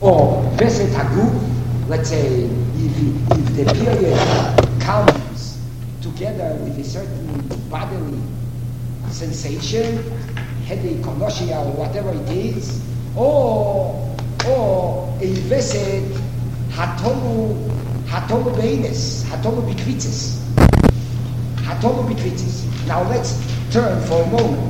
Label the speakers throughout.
Speaker 1: or Veset Haguf, let's say, if the period comes together with a certain bodily sensation, headache, nausea, or whatever it is, or a Veset Hatomu Beines, Hatomu Bikvitzes. Hatomu Bikvitzes. Now let's turn for a moment.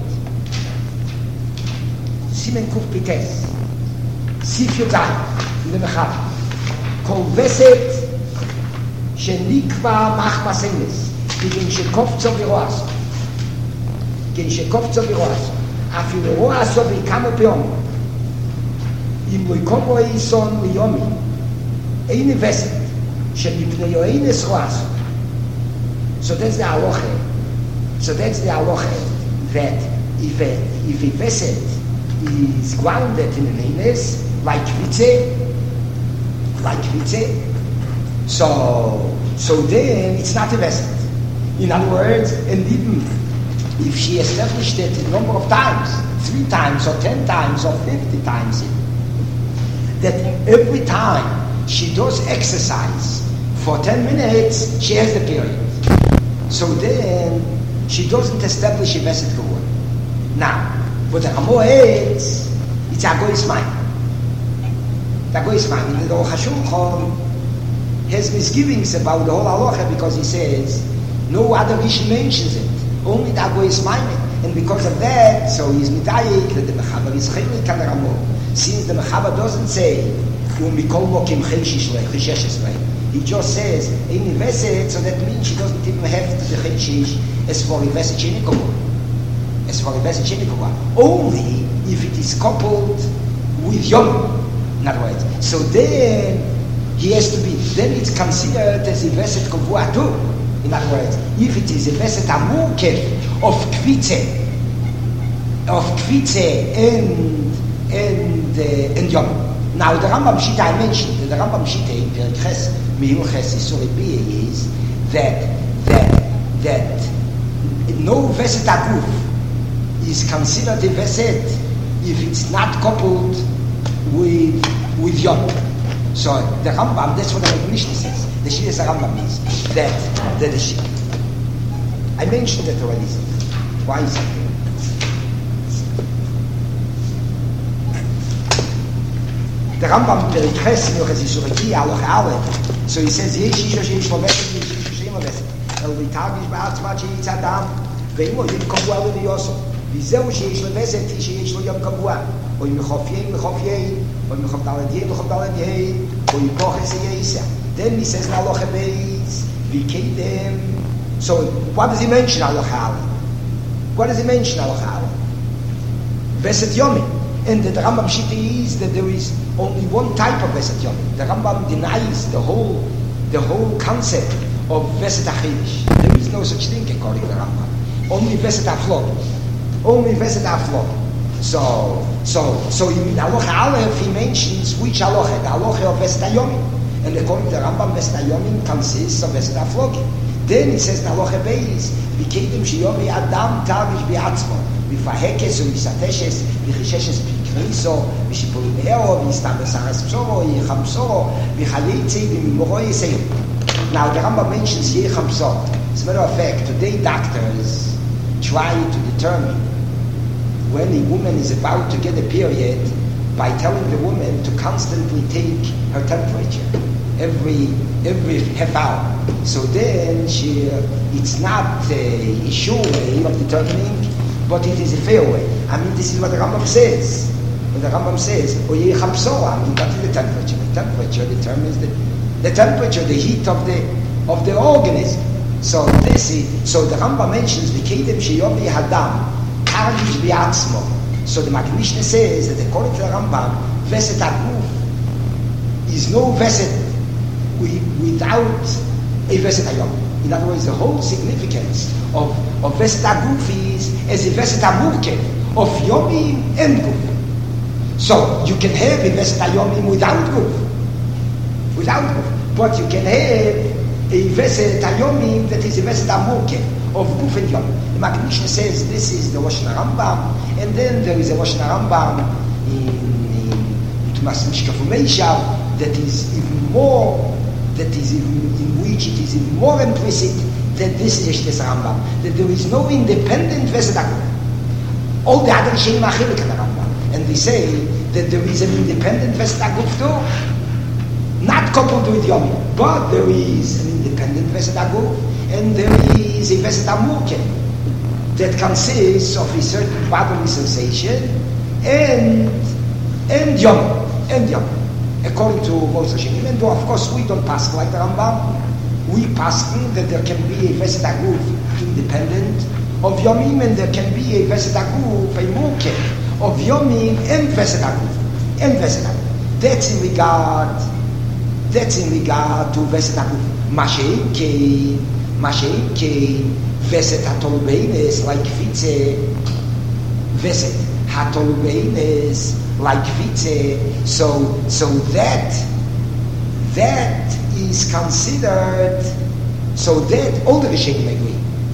Speaker 1: Simen Kuf Pites. Sif Yodzai, in the Mechab. Kol Veset Shenikva Machma Senes. Gegen Shekofzo Viroaso. Gegen Shekofzo Viroaso. Afil Roaso Vikamo Peom. Im Loikomo Eison Liomi. Eine Veset. Shenipne Yoeines Roaso. So that's the halacha. That if a Veset is grounded in an anus, like Vitze, so then it's not a Veset. In other words, and even if she established it a number of times, 3 times or 10 times or 50 times, that every time she does exercise for 10 minutes, she has the period. So then she doesn't establish a Veset Gevur. Now, but the Hamoed, it's a Goy's mind. The Goy's mind. The Aruch HaShulchan has misgivings about the whole halacha because he says no other Rishon mentions it, only the Goy's mind. And because of that, so he's mitayik that the Mechaber is chelik on the Ramo. Since the Mechaber doesn't say Umikol Mokim Cheshish Lei. He just says, in Veset, so that means she doesn't even have to the Cheshish as for Veset Shenikova. Only if it is coupled with Yom. In other words, so then he has to be, then it's considered as a Veset Kovua too. In other words, if it is a Veset Amurkev of Kvitze and Yom. Now the Rambam Shita I mentioned, the Rambam Shita in Perikhes Mehilches Isuribiyah is that no Veset Aguf is considered a Veset if it's not coupled with Yom. So the Rambam, that's what the Mishnah says. The Shita Rambam is that the Shita. I mentioned that already. Why is it? The Rambam Perikhes Mehilches Isuribiyah Aloch Aleph. So he says, Yesh Isha Sheish Lo Veset, Yesh Isha Sheim Lo Veset. El Vitavish Ba'atzmat Sheitz Adam, Ve'imo Yom Kavua Lo Yoso. V'zeu Sheish Lo Veset, Sheish Lo Yom Kavua. O Yom Mechof Yei, Mechof Yei. O Yom Mechof Daled Yei, Mechof Daled Yei. O Yom Koches Yeisa. Then he says, Naloche Beis, V'keidem. So what does he mention, Aloch Aleph? What does he mention, Aloch Aleph? Veset Yomi. And the Rambam Shita is that there is only one type of Veset Yomi. The Rambam denies the whole concept of Veset HaChidish. There is no such thing according to the Rambam. Only Veset HaFlog. So in Aloha Aleph he mentions which Aloha? The Aloha of Veset HaYomi. And according to the Rambam, Veset HaYomi consists of Veset HaFlog. Then he says, Aloha Beis, V'keidem Sheyomi Adam Tavish B'atzmo. V'fahekes u'misateshes, v'chisheshes v'kriso, v'shipuri be'ero, v'istam v'saras psoro, yicham psoro, v'chalitzi, v'mimoro yisei. Now the Rambam mentions yicham psoro. As a matter of fact, today doctors try to determine when a woman is about to get a period by telling the woman to constantly take her temperature every half hour. So then it's not a sure way of determining, but it is a fair way. I mean, this is what the Rambam says. When the Rambam says, I mean, what is the temperature? The temperature determines the temperature, the heat of the organism. So the Rambam mentions the Kedem Sheyomi Hadam, Karlish Biatzmo. So the Mishnah says that according to the Rambam, Veset Aguf is no Veset without a Veset Hayom. In other words, the whole significance of Veset Aguf is as a Veset Amurkev of Yomim and Guf. So you can have a Veset Hayomim without Guf, but you can have a Veset Hayomim that is a Veset Amurkev of Guf and Yom. The Mishnah says this is the Rosh Rambam, and then there is a Rosh Rambam in Tumas Mishkafu Meishav, that is even more, that is even, in which it is even more implicit than this Yeshtes Rambam, that there is no independent Vesed Aguf. All the other Rishonim are Chilik in the Rambam, and they say that there is an independent Vesed Aguf too, not coupled with Yom, but there is an independent Vesed Aguf, and there is a Vesed Amurke that consists of a certain bodily sensation and Yom. According to most Rishonim, and though of course we don't pass like the Rambam, we pass that there can be a Vesed Aguf independent of Yomim, and there can be a Vesed Aguf, a Murke of Yomim and Vesed Aguf. That's in regard to Vesed Aguf. Mashein Kein Vesed HaTolbeines like Vitze, Vesed HaTolbeines like Vitze, so that is considered, so that all the Rishonim agree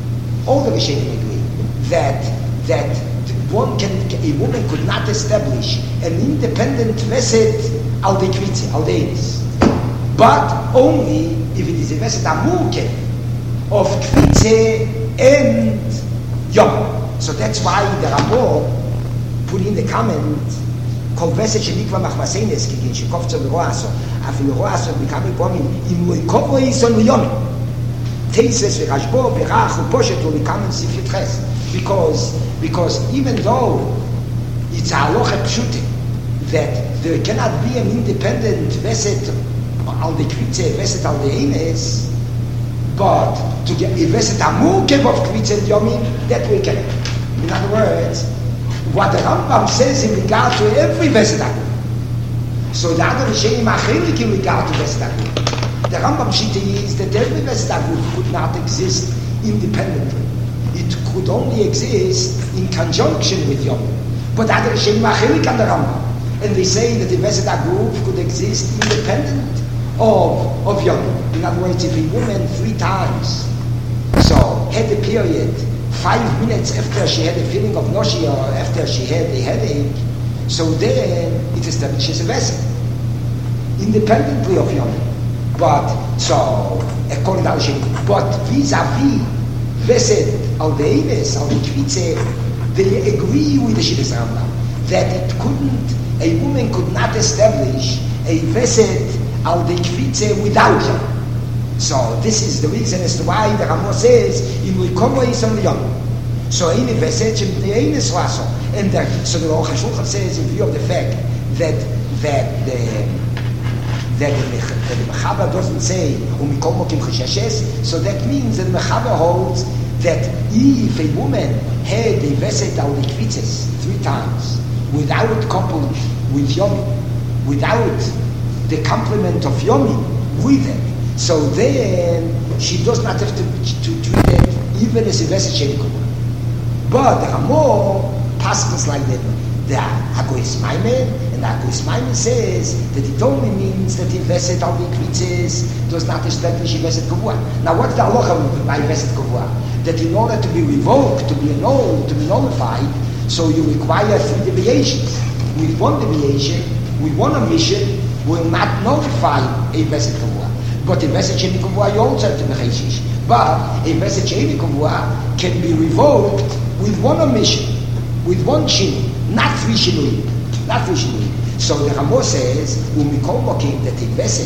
Speaker 1: that a woman could not establish an independent Vesed al de Kvitze, al deis, but only if it is a Vesed Amurke of Kvitze and Yom. So that's why the Rambam put in the comment, Kol Vesed shenikva machmaseines kigin shekofzo b'roaso, afilu roaso b'kamei pomim im loikovro yison l'yomim. Teises v'rashbo b'rach u'poshet u'likamen sif yitches. Because even though it's a halacha pshute that there cannot be an independent Vesed al de Kvitze, Vesed al de Eines, but to get a Vesed Amurke of Kvitze and Yomim, that we can. In other words, what the Rambam says in regard to every Vesed Aguf. So the other Rishonim are chilik in regard to Vesed Aguf. The Rambam Shita is that every Vesed Aguf could not exist independently. It could only exist in conjunction with Yom. But the other Rishonim are chilik on the Rambam, and they say that the Vesed Aguf could exist independent of Yom. In other words, if a woman 3 times had a period 5 minutes after she had a feeling of nausea or after she had a headache, so then it establishes a Vesed independently of Yom. But so according to Rishonim, but vis-a-vis Vesed al de'eves, al de'kvitze, they agree with the Shittas Rambam that a woman could not establish a Vesed al de'kvitze without Yom. So this is the reason as to why the Rambam says in Likomo Yisam Yom. So any Vesed shem de'eines laso, and so the Aruch HaShulchan says in view of the fact that the Mechaber doesn't say Umikol Mokim Cheshashes, so that means that the Mechaber holds that if a woman had a Vesed al Likvitzes 3 times without coupled with Yomi, without the complement of Yomi with it, so then she does not have to treat it even as a Vesed Shenikov. But the Ramor passes like that. The Hagoyis Maimen, and the Hagoyis Maimen says that it only means that the Vesed al Likvitzes does not establish a Vesed Kavua. Now what's the halacha by Vesed Kavua? That in order to be revoked, to be annulled, to be nullified, so you require 3 deviations. With 1 deviation, with 1 omission, will not nullify a Vesed Kavua. But a Vesed Sheni Kavua you also have to be Cheshish. But a Vesed Sheni Kavua can be revoked with 1 omission, with 1 Shini, not 3 Shinui. So the Rambam says, Umikol Mokim, that a Vesed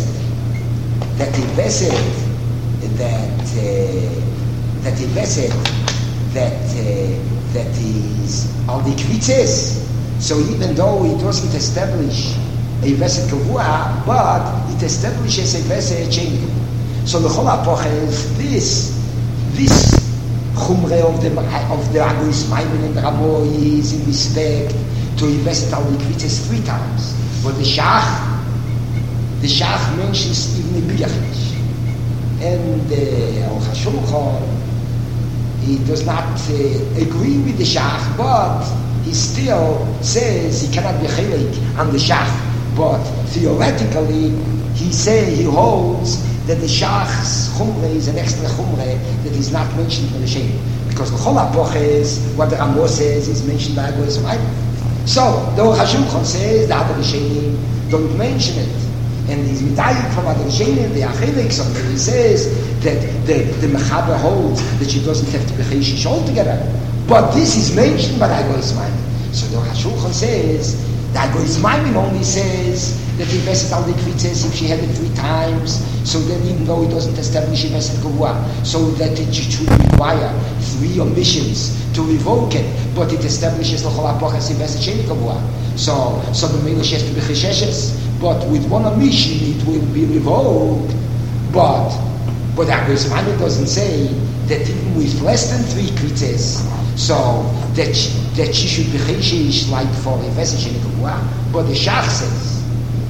Speaker 1: that is al the Kvitzes. So even though it doesn't establish a Vesed Kavua, but it establishes a Vesed Sheni Kavua. So the whole apoch is this Chumre of the Hagoyis Maimen and the Ramo is in respect to a Vesed al the Kvitzes 3 times. But the Shach mentions even a Biyachnish. And the Aruch HaShulchan, he does not agree with the Shach, but he still says he cannot be chilek on the Shach. But theoretically, he holds that the Shach's Chumre is an extra Chumre that is not mentioned in the Shem. Because the whole Apoch is, what the Rambam says is mentioned by Hagoyis Maimen. So, the Hashulchan says that the Rishonim don't mention it. And he's medayik from the Rishonim, the Achilik, so he says that the Mechaber holds that she doesn't have to be Cheshish altogether. But this is mentioned by the Agoyis Maimon. So the Hashulchan says, the Agoyis Maimon only says that he vested al the Kvitzes if she had it 3 times, so then even though he doesn't establish a vested Kavua, so that it should require 3 omissions to revoke it, but it establishes the Chol HaPochas in vested Sheni Kavua. So the Melish has to be Chesheshes, but with 1 omission it will be revoked. But the Agoyis Maimon doesn't say that even with less than 3 Kvitzes, so that she should be Cheshish like for a vested Sheni Kavua. But the Shach says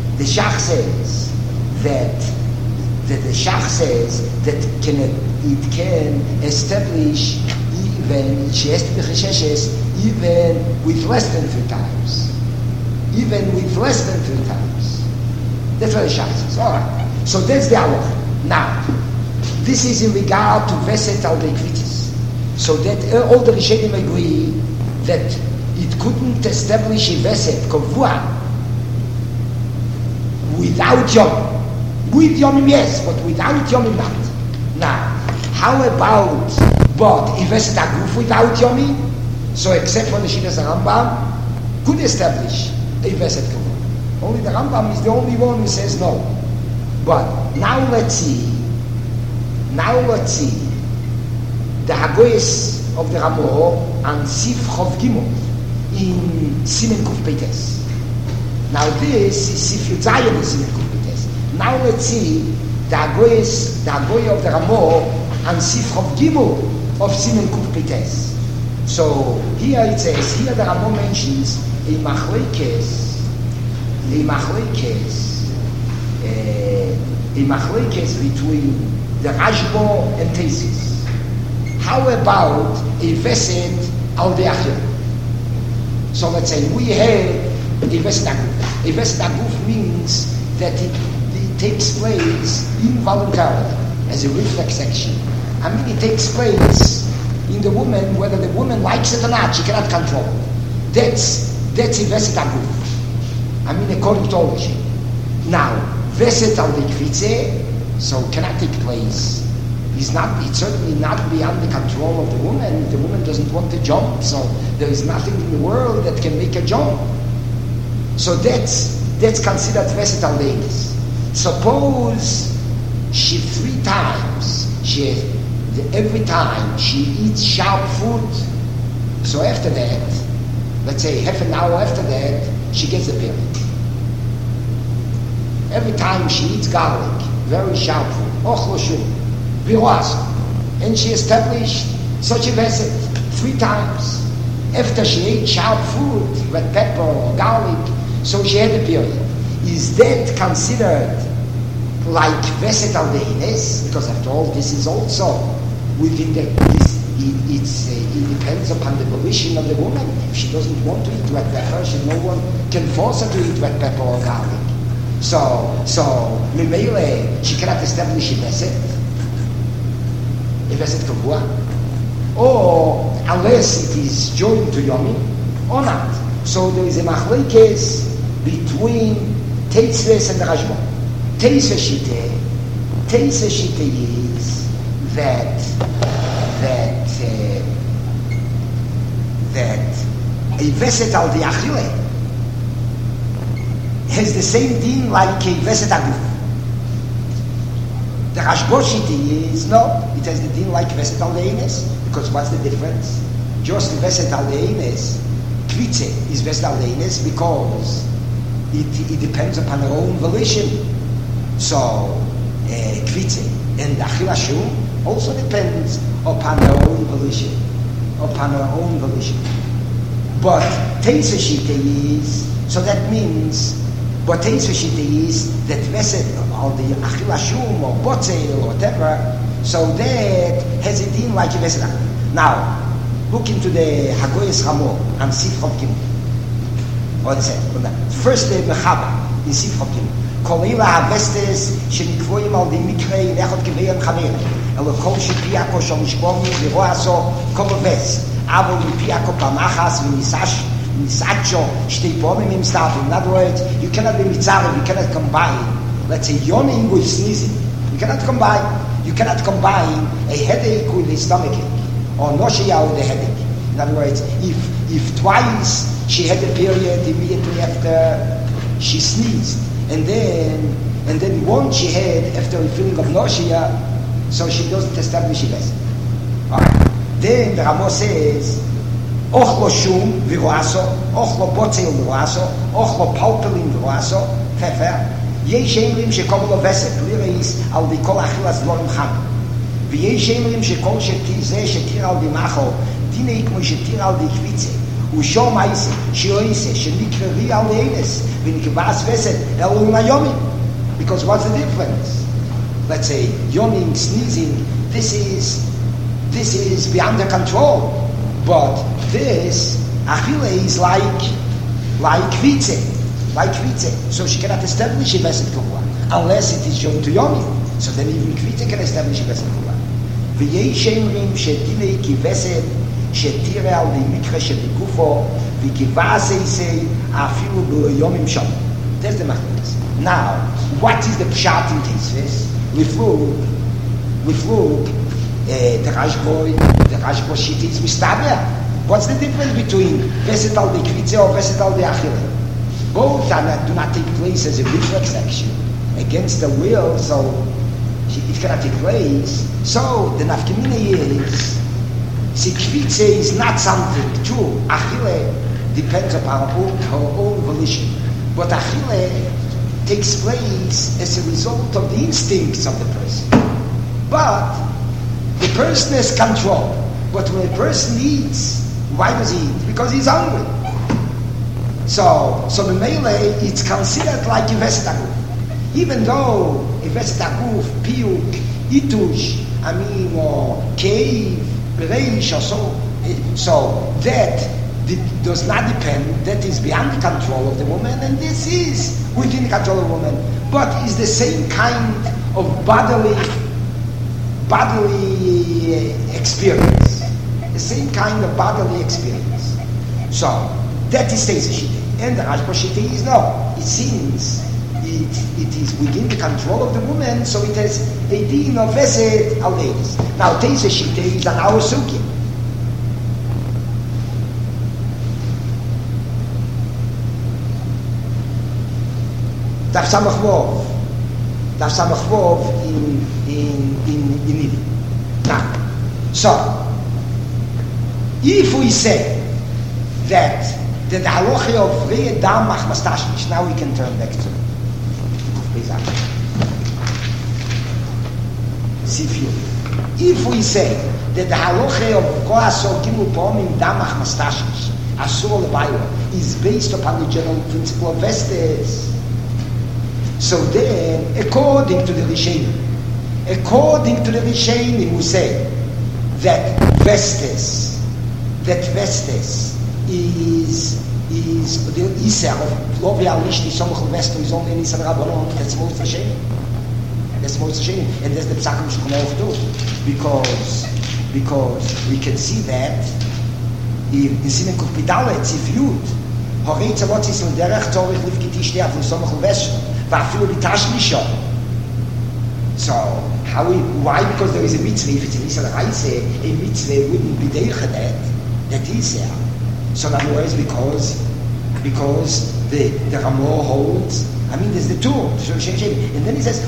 Speaker 1: that the Shach says that it can establish even, she has to be Chesheshes even with less than 3 times. Even with less than 3 times. That's what the Shach says. Alright. So that's the halacha. Now, this is in regard to Veset al Dekvitis. So that all the Rishonim agree that it couldn't establish a Veset Kavua without Yom. With Yom, yes, but without Yom not. Now, how about but if Veset Aguf without Yomi? So except for the Shitas Rambam, could establish a Veset Kavua. Only the Rambam is the only one who says no. But now let's see the Hagoyes of the Ramo and Sif Chov Gimel in Simen Kuf Peites. Now this is Sif Yudzayin in Simen Kuf Peites. Now let's see the Hagoye of the Ramo and Sif Chov Gimel of Simen Kuf Peites. So here it says, here the Ramo mentions a machlekes between the Rashbo and Tesis. How about a Veset al Deachim? So let's say we have a Veset Aguf. A Veset Aguf means that it takes place involuntarily, as a reflex action. I mean, it takes place in the woman, whether the woman likes it or not, she cannot control it. That's a Veset Aguf. I mean, according to Ology. Now, Veset al Dekvitze, so cannot take place. It's certainly not beyond the control of the woman. The woman doesn't want to jump, so there is nothing in the world that can make her jump. So that's considered Veset al Dekvitze. Suppose she 3 times, every time she eats sharp food, so after that, let's say half an hour after that, she gets a period. Every time she eats garlic, very sharp food, and she established such a Veset 3 times. After she ate sharp food, red pepper or garlic, so she had a period. Is that considered like Veset al Deines? Because after all, this is also within it depends upon the volition of the woman. If she doesn't want to eat red pepper, no one can force her to eat red pepper or garlic. So Mimele, she cannot establish a Veset Kavua, or unless it is joined to Yomi or not. So there is a machlekes between Teisves and Rashba. Teisves Shite is that a Veset al Deachile has the same din like a Veset Aguf. The Rashboshiti is no, it has the din like Veset al Deines, because what's the difference? Just Veset al Deines, Kvitze is Veset al Deines because it depends upon her own volition. So Kvitze and Achil Hashum also depends upon her own volition. But Teisashite is, so that means, but Teisashite is that Veset or the Achil Hashum or Botzel or whatever, so that has a din like a Veset. Now, look into the Hagoyes Ramo and Sif Chov Gimel. First the Mechaba in Sif Chov Gimel. Kolila ha-vestes shenikvoim al di mikrei nechot geveyen chamer elo kol shepiyako shom shkomi viroaso kol ves avol mipiyako pamachas v'nisash in Sacho, Shteiponim im Stav. In other words, you cannot be Mitzarev, you cannot combine, let's say, Yonim with sneezing. You cannot combine. You cannot combine a headache with a stomachache, or nausea with a headache. In other words, if twice she had a period immediately after she sneezed, and then once she had after a feeling of nausea, so she doesn't establish a vessel. Alright. Then the Ramo says, Ochlo shum viroaso, ochlo botzel viroaso, ochlo palpelin viroaso, pfeffer. יש אומרים שכל לא וסת, לירייס על די כל אכילס דבורים חם. ויש אומרים שכל זה שתיר על די מחו, דיני כמו שתיר על די קביצה, ושום אייסה, שאויסה, שנקררי על די אינס, ונקבעס וסת, אלו עם היומים. Because what's the difference? Let's say, yomim, sneezing, this is beyond the control. But this, achile is like kvitze. Like kvitze. So she cannot establish a Veset Kavua unless it is joined to Yomi. So then even kvitze can establish a Veset Kavua. ויש אומרים שדיני כבסת שתירה על די מקרה שבגופו וכבאסי זה אפילו ביומים שם. That's the mathematics. Now, what is the pshat in Tisves? With look, the Rashbo shit is mistaber. What's the difference between Veset al די kvitze or Veset al די achile? Both do not take place as a reflex action against the will, so it cannot take place. So the nafkamina is, see, kvitze is not something true. Achille depends upon her own volition, but achille takes place as a result of the instincts of the person. But the person has control. But when a person eats, why does he eat? Because he's hungry. So the melee, it's considered like a Veset Aguf. Even though a Veset Aguf, Piyuk, Itush, or Cave, Bereish, or so that does not depend, that is beyond the control of the woman, and this is within the control of the woman. But it's the same kind of bodily experience. The same kind of bodily experience. So, that is stays a shite. And the Rashba shite is no. It seems it is within the control of the woman, so it has a din of Veset al ladies. Now, Teisa shite is an our suki. Daf Samach Vov in Nidi. Now, so if we say that the halacha of Rei Dam Mach Mastashmish, now we can turn back to Sifyu. If we say that the halacha of Koaso Gimel Pomim Dam Mach Mastashmish, Asur Levayo, is based upon the general principle of Vestes, so then, according to the Rishonim, we say that Vestes is the Isser of Lovi Alishti Somoch Vestem is only in Isser Rabbanon. That's most Rishonim. And that's the Psakim Shulchan too, because we can see that in Simen Kuf Pidalet Tziviyut Horei Tzavot Yisrael Derech Tzorich Livki Tishtei Avul Somoch Vestem. So, why? Because there is a mitzvah. If it's an Israel Reise, a mitzvah wouldn't be there that is there. So, in other words, because the Ramor holds, there's the two. And then he says,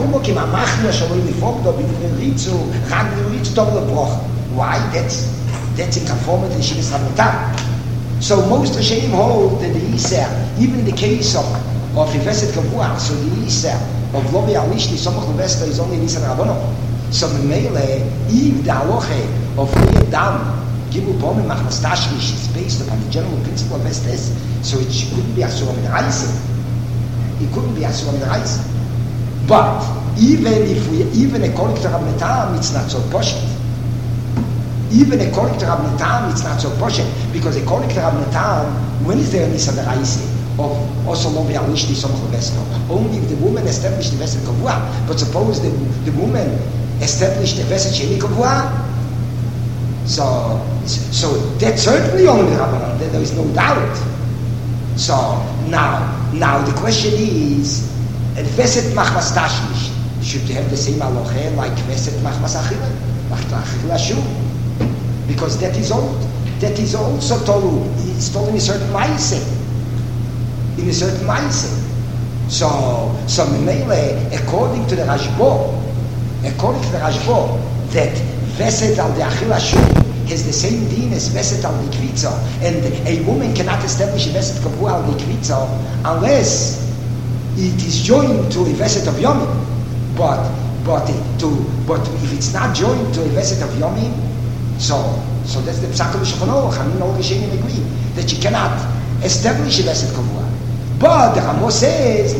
Speaker 1: why? That's in conformity to Shivas Rabotam. So, most Rishonim hold that the Isser, even in the case of Veset Kavua, so the Isser of Lovi Alishti Somoch Levesta is only in Isser Rabbanon. So the Mele, if the halacha of Rei Dam Gimel Pomim Mach Mastashmish is based upon the general principle of Vestes, so it couldn't be Asura Min Reise. It couldn't be Asura Min Reise. But even according to Rav Netam, it's not so poshut. Even according to Rav Netam, it's not so poshut, because according to Rav Netam, when is there an Isser Reise? Of also Lovi Alishti Somoch Levesta. Only if the woman established the Veset Kavua. But suppose the woman established the Veset Sheni Kavua, So that's certainly only the Rabbanan. There is no doubt. So now the question is, Veset Machmas Tashmish should have the same halacha like Veset Machmas Achila, like Achila Shu, because that is old. That is also told. It's told in a certain mindset. In a certain mindset. So Mimele, according to the Rashbo, that Veset al the Achila Shu has the same deen as Veset al the Kvitza, and a woman cannot establish a Veset Kabua al the Kvitza unless it is joined to a Veset of Yomim. But if it's not joined to a Veset of Yomim, so that's the Psak of the Shulchan Aruch. I mean, all the Rishonim agree that you cannot establish a Veset Kabua. But the Ramos says,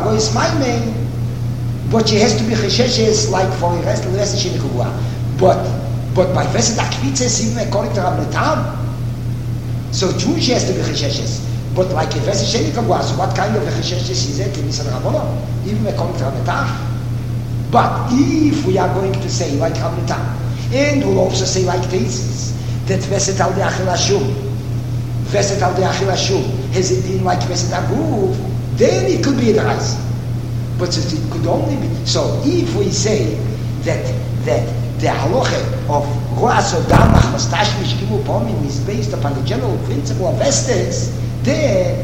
Speaker 1: but she has to be chesheshes like for the rest of the Sheni Kabua. But by Veset HaKvitzes, even according to Rabbi Tam, so true she has to be chesheshes. But like a Veset Sheni Kabua, so what kind of a chesheshes is it in Nisan Rabbanon? Even according to Rabbi Tam. But if we are going to say like Rabbi Tam, and we'll also say like Tesis, that Veset al de Achila Shum, Veset al de Achila Shum, has it been like Veset Aguv, then it could be a Drais. But it could only be. So if we say that the halacha of Roas Odam Machmas Tashmish Gimu Pomim is based upon the general principle of Vestes, then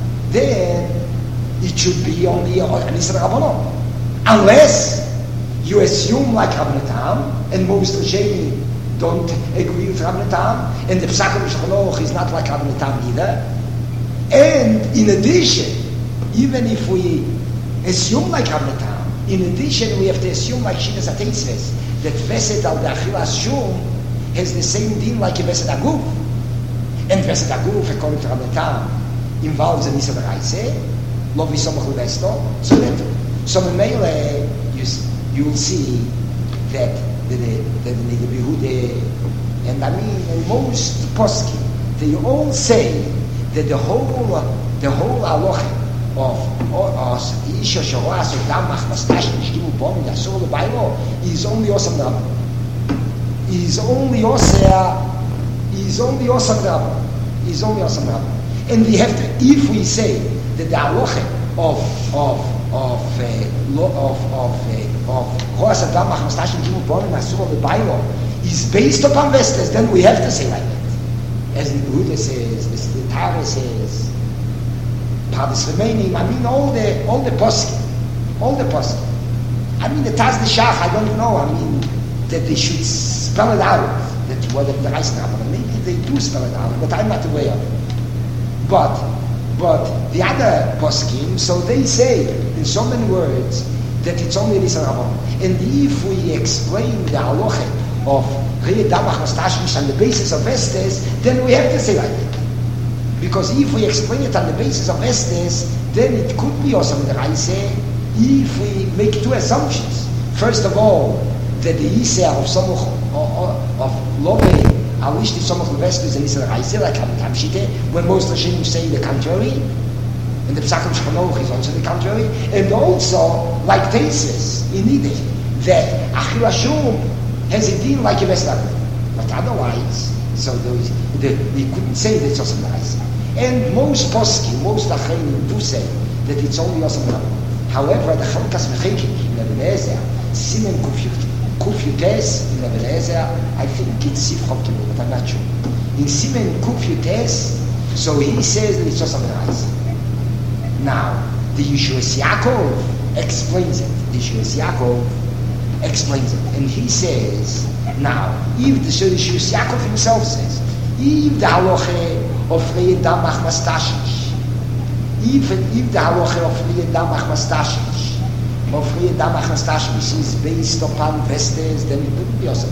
Speaker 1: it should be only an Isra Rabbanon. Unless you assume like Rabbi Tam, and most Rishonim don't agree with Rabbi Tam, and the Psak of Shulchan Aruch is not like Rabbi Tam either. And in addition, even if we assume like Rabbi Tam, in addition we have to assume like Shinas HaTeitzves, that Veset al the Achila Shum has the same deen like a Veset Aguv. And Veset Aguv, according to Rabbi Tam, involves a Nisa B'Raise, Lo V'Somach L'Vesto, so in Meile, you will see that the Behude, and I mean most poskim, they all say that the whole halacha of Isha Sharas or Damach Mastash Nishtimu Bom Yasur Lebailo is only Osam Rabba. Is only Osam Rabba. And we have to, if we say that the halacha of Roas Adamach Mastash Nishtimu Bom Yasur Lebailo is based upon Vestes, then we have to say like that. As the Buddha says, the Tara says, Pardes Remaining, I mean all the poskim. I mean the Taz the Shach, I don't know, I mean that they should spell it out, that whether the Reis Rabbanan, maybe they do spell it out, but I'm not aware of it. But the other poskim, so they say in so many words that it's only Nisan Rabbanan. And if we explain the halacha of Rei Damach Mastashmish on the basis of Vestes, then we have to say like that. Because if we explain it on the basis of Vestes, then it could be also the Reise if we make two assumptions. First of all, that the Isser of Somuch of Lobe Alishti Somuch Vestes and Isser Reise, like Hamshite, when most Rishonim say the contrary, and the Psak of Shulchan Aruch is also the contrary, and also like Tesis in Yiddish, that Achila Shum has a deal like a Vestar. But otherwise, so we couldn't say that it's also nice. And most poskim, most achayim do say that it's only also Rabbanan. However, the Chalkas Mechekik in Ibn Ezer, Simen Kufyutes in Ibn Ezer, I think it's Sifchot Kibbutz, but I'm not sure. In Simen Kufyutes, so he says that it's also nice. Now, the Yeshuas Yaakov explains it. The Yeshuas Yaakov explains it, and he says, now, if the Yeshuas Yaakov himself says, if the halacha of Rei Damach Mastashish, if the halacha of Rei Damach Mastashish is based upon Vestes, then it couldn't be Osam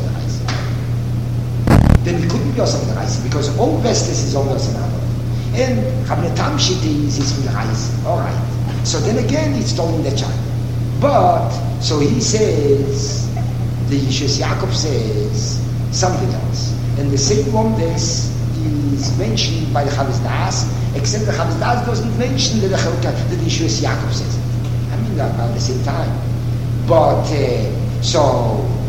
Speaker 1: Deraisa. Because all Vestes is only Osam Deraisa. And Rabbi Tam Shittis is from the Reis. All right. So then again, it's told in the child. But, so he says, the Yeshuas Yaakov says something else. And the same one this is mentioned by the Chavis Das, except the Chavis Das doesn't mention that the Yeshuas Yaakov says it. I mean, at the same time. But, so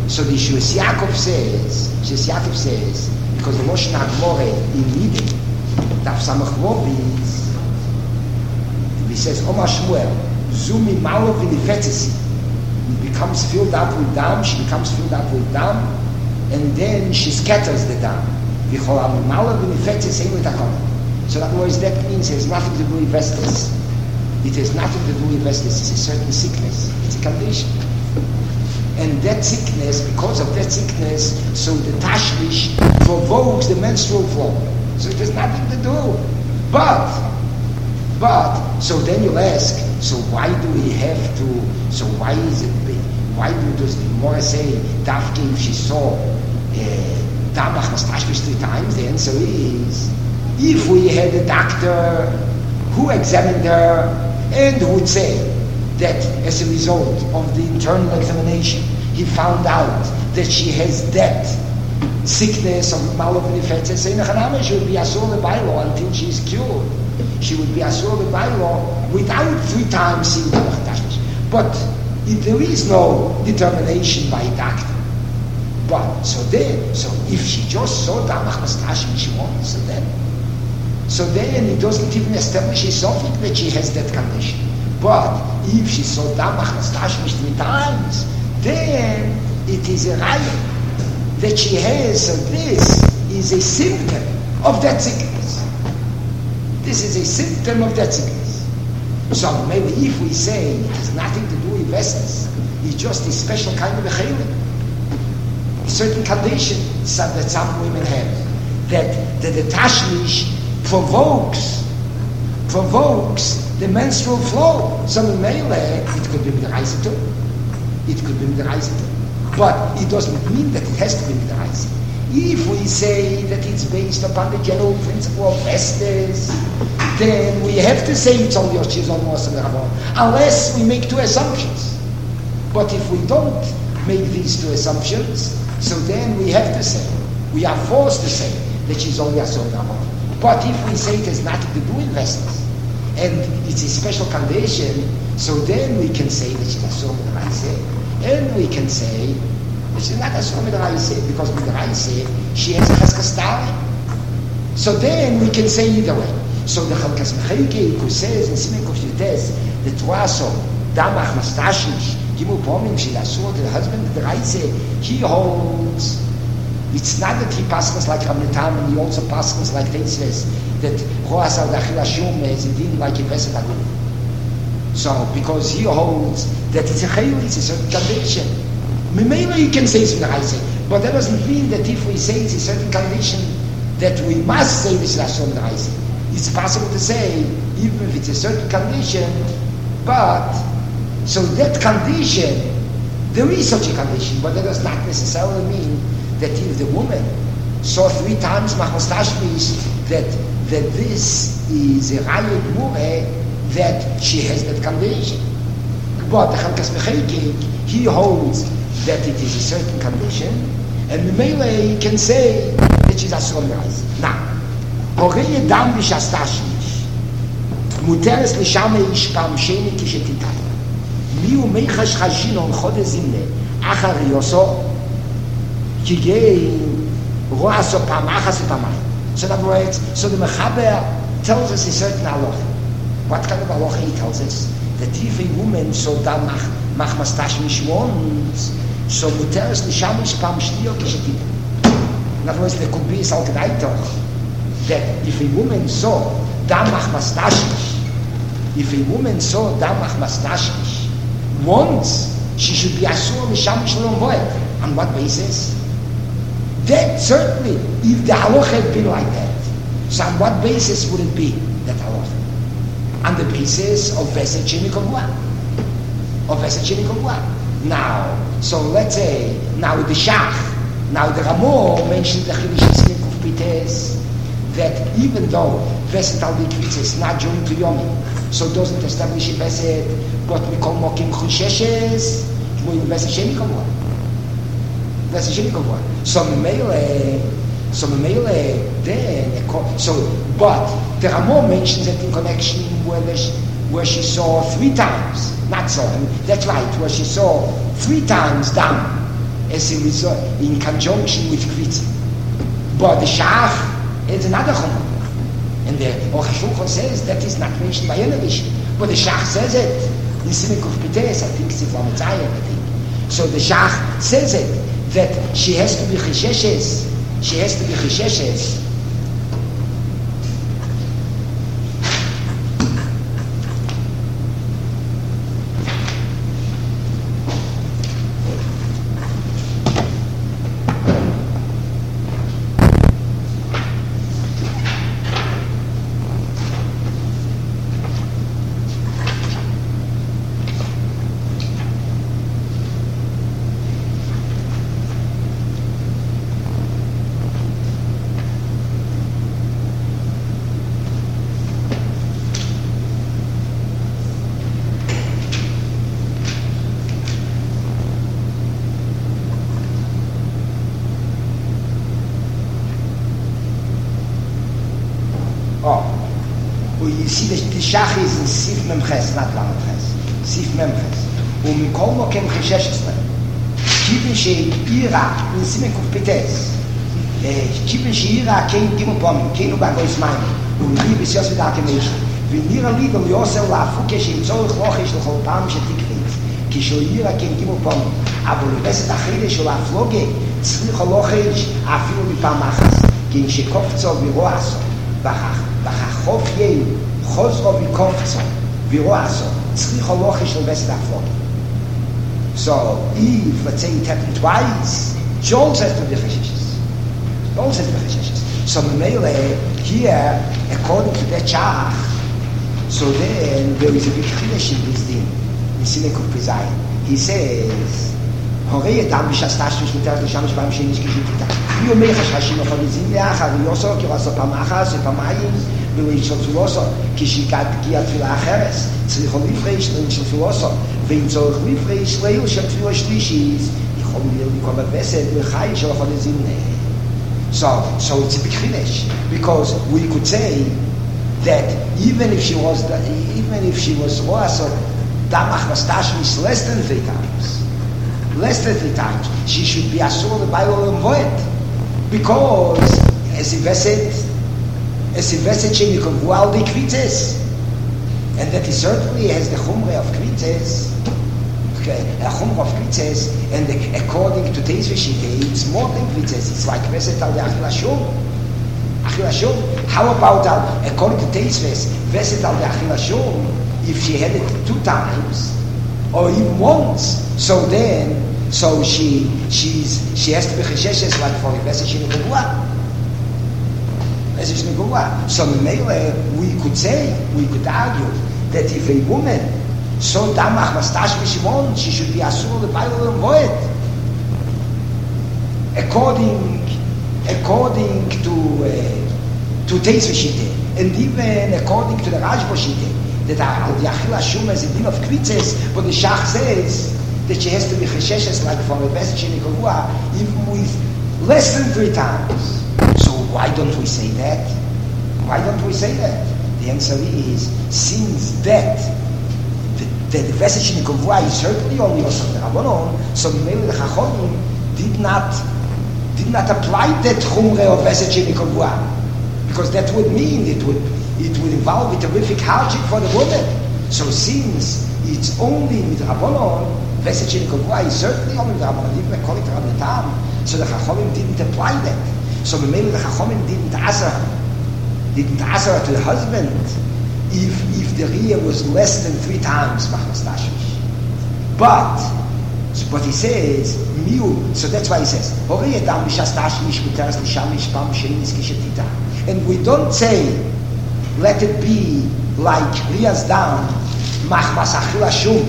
Speaker 1: So the Shus Yaakov says, because the Lashon HaGemara in Nidin, Daf Samach Vov is, he says, Omar Shmuel, Zumi Malo V'Nifetzesi. It becomes filled up with dam, she becomes filled up with dam, and then she scatters the dam. V'Chol Malo V'Nifetzesi Ein L'Takona. So in other words, that means it has nothing to do with vestes. It has nothing to do with vestes. It's a certain sickness. It's a condition. And that sickness, because of that sickness, so the tashmish provokes the menstrual flow. So it has nothing to do. But, so then you'll ask, so why do we have to, so why is it, does the Gemara say, Dafke, if she saw Damach was tashmish 3 times, the answer is, if we had a doctor who examined her and who would say that as a result of the internal examination, he found out that she has that sickness of malobnifetzes, she would be asur lebaylo until she is cured. She would be asur lebaylo without 3 times seeing Damach Tashmish. But there is no determination by a doctor. But so if she just saw Damach Tashmish once, so then it doesn't even establish a suffix that she has that condition. But if she saw Damach Tashmish 3 times, then it is a raya that she has, so this is a symptom of that sickness. This is a symptom of that sickness. So maybe if we say it has nothing to do with vestes, it's just a special kind of a chaylim, a certain condition that some women have, that the tashmish provokes the menstrual flow. So in Mele, it could be Midaraisa too. But it doesn't mean that it has to be Midaraisa. If we say that it's based upon the general principle of vestes, then we have to say it's only Yoshizon Mosam Rabon, unless we make 2 assumptions. But if we don't make these 2 assumptions, so then we have to say, we are forced to say that she's only Asur Rabon. But if we say it has nothing to do with vestes, and it's a special condition, so then we can say that she's Asur Midaraisa, and we can say that she's not Asur Midaraisa, because Midaraisa, she has a Cheskastari. So then we can say either way. So the Chalkas Mechayke, who says in Simen Kofyutes, the Tuaso, Damach Mastashish, Gimel Pomim, she's Asur, the husband of Midaraisa, he holds. It's not that he passes like Rabbi Tam, and he also passes like Tetzves, that Roas al-Dachil Hashum is a din like a Veset Agul. So, because he holds that it's a chayil, it's a certain condition. Maybe you can say it's Midaraisa, but that doesn't mean that if we say it's a certain condition, that we must say this is Asur Midaraisa. It's possible to say, even if it's a certain condition, but, so that condition, there is such a condition, but that does not necessarily mean that if the woman saw 3 times Machmas Tashmish, that this is a Raya Gemurah, that she has that condition. But the Chalkas Mechayke, he holds that it is a certain condition, and Mimele can say that she's Asur Midaraisa. Now, Horeye Dam B'Shas Tashmish, Muteres L'Shame Ish Pam Sheni Kishetitay, Miu Meichash Chashinon Chode Zimne, Achar Yoso, Kigei Roaso Pamachas Pamay. So in other words, so the Mechaber tells us a certain halacha. What kind of halacha he tells us? That if a woman so Damach Machmas Tashmish once, so Muteres L'Shamish Pam Shnio Kishetitay. In other words, there could be a Salkadaitoch, that if a woman saw Damach Mastashmish, once, she should be Asur Mishamish Shalom Voed. On what basis? That certainly, if the halacha had been like that, so on what basis would it be, that halacha? On the basis of Veset Sheni Kovua. Now, so let's say, now the Shach, now the Ramo mentioned the Chiddush of Pites, that even though Veset al Dikvitz is not joined to Yomim, so it doesn't establish a Veset, but we call Mokim Chusheshes, we Veset Sheni Kovua. So but the Ramo mentions it in connection where she saw 3 times, not so, that's right, where she saw 3 times down, as it was in conjunction with Kvitze. But the Shach is another Chumrah. And the Aruch HaShulchan says that is not mentioned by any Rishon. But the Shach says it in Simek of Pites, I think it's in Lametzayim, I think. So the Shach says it, that she has to be Chesheshes. She has to be Chesheshes. You see, the Shach is in Sif Memches, not Lamed Ches. Sif Memches. ומכל מוקם חשש-עשרה. כיוון שאירה, נשימי קופפיטס, כיוון שאירה כן גימו פעמים, כן הוא בהגויס מים, ומביא בסיוס ודעת המשך. ונראה לי גם יוסר להפוקה שימצורך לוחש לכל פעם שתקרית. כשאירה כן גימו פעמים. אבל לבסת החידש של ההפלוגה, צריך לוחש אפילו מפעם אחת. כי שקופצו ורועסו, בחחוף יהיה, חוזרו וקופצו, ורועסו, צריך לוחש לבסת ההפלוגה. So, if, let's say, it happened twice, she also has to be cheshes. Also has to be cheshes. So, Mele, here, according to that Shach, so then there is a big chiddush in this din, in Sinek of Pizayim. He says, הורי אדם בשסתש ושמתרת לשם שבהם שאיניש כשותיתה. מי אומר חששים החליזים לאחר, ויוסו, כי הוא עשו פעם אחת, פעמיים, ולא ישלצו לוסו, כשהגיע תפילה אחרת, צריכו לפרש, לא ישלצו לוסו, ואם צורך לפרש, ליל של תפילה שלישית, יכול להיות לקרוא בבסד, וחי של החליזים So it's a big chiddush, because we could say that even if she was also damach mastashmis less than 3 times, she should be asur the Bible and void, because as invested she can go all the kvitzes, and that he certainly has the chumre of kvitzes, a chumre of kvitzes, and according to Teis Veshite, it's more than kvitzes. It's like veset al achil hashum. How about according to Teis veset al achil hashum? If she had it 2 times or even once, so she has to be chesheshes like for veset she negua. So we could argue that if a woman so damach mastash mishimon, she should be asur the Bible and void. According to Teis Veshite, and even according to the Rashba Shite, that al yachil hashum is a din of kvitzes, but the Shach says that she has to be chesheshes like from a best shenikavua, even with less than 3 times. So why don't we say that? The answer is, since that the message in the Kavua is certainly only Yosef the Rabbanon, so maybe the Chachomim did not apply that Chumre of message in the Kavua, because that would mean it would involve a terrific hardship for the woman. So since it's only with Rabbanon, message in the Kavua is certainly only with Rabbanon, even according to Rabbi Tam, so the Chachomim didn't apply that. So maybe the Chachomim didn't answer to the husband if the riyah was less than 3 times machmas tashmish. But he says, so that's why he says, and we don't say, let it be like riyah's dam, machmas achil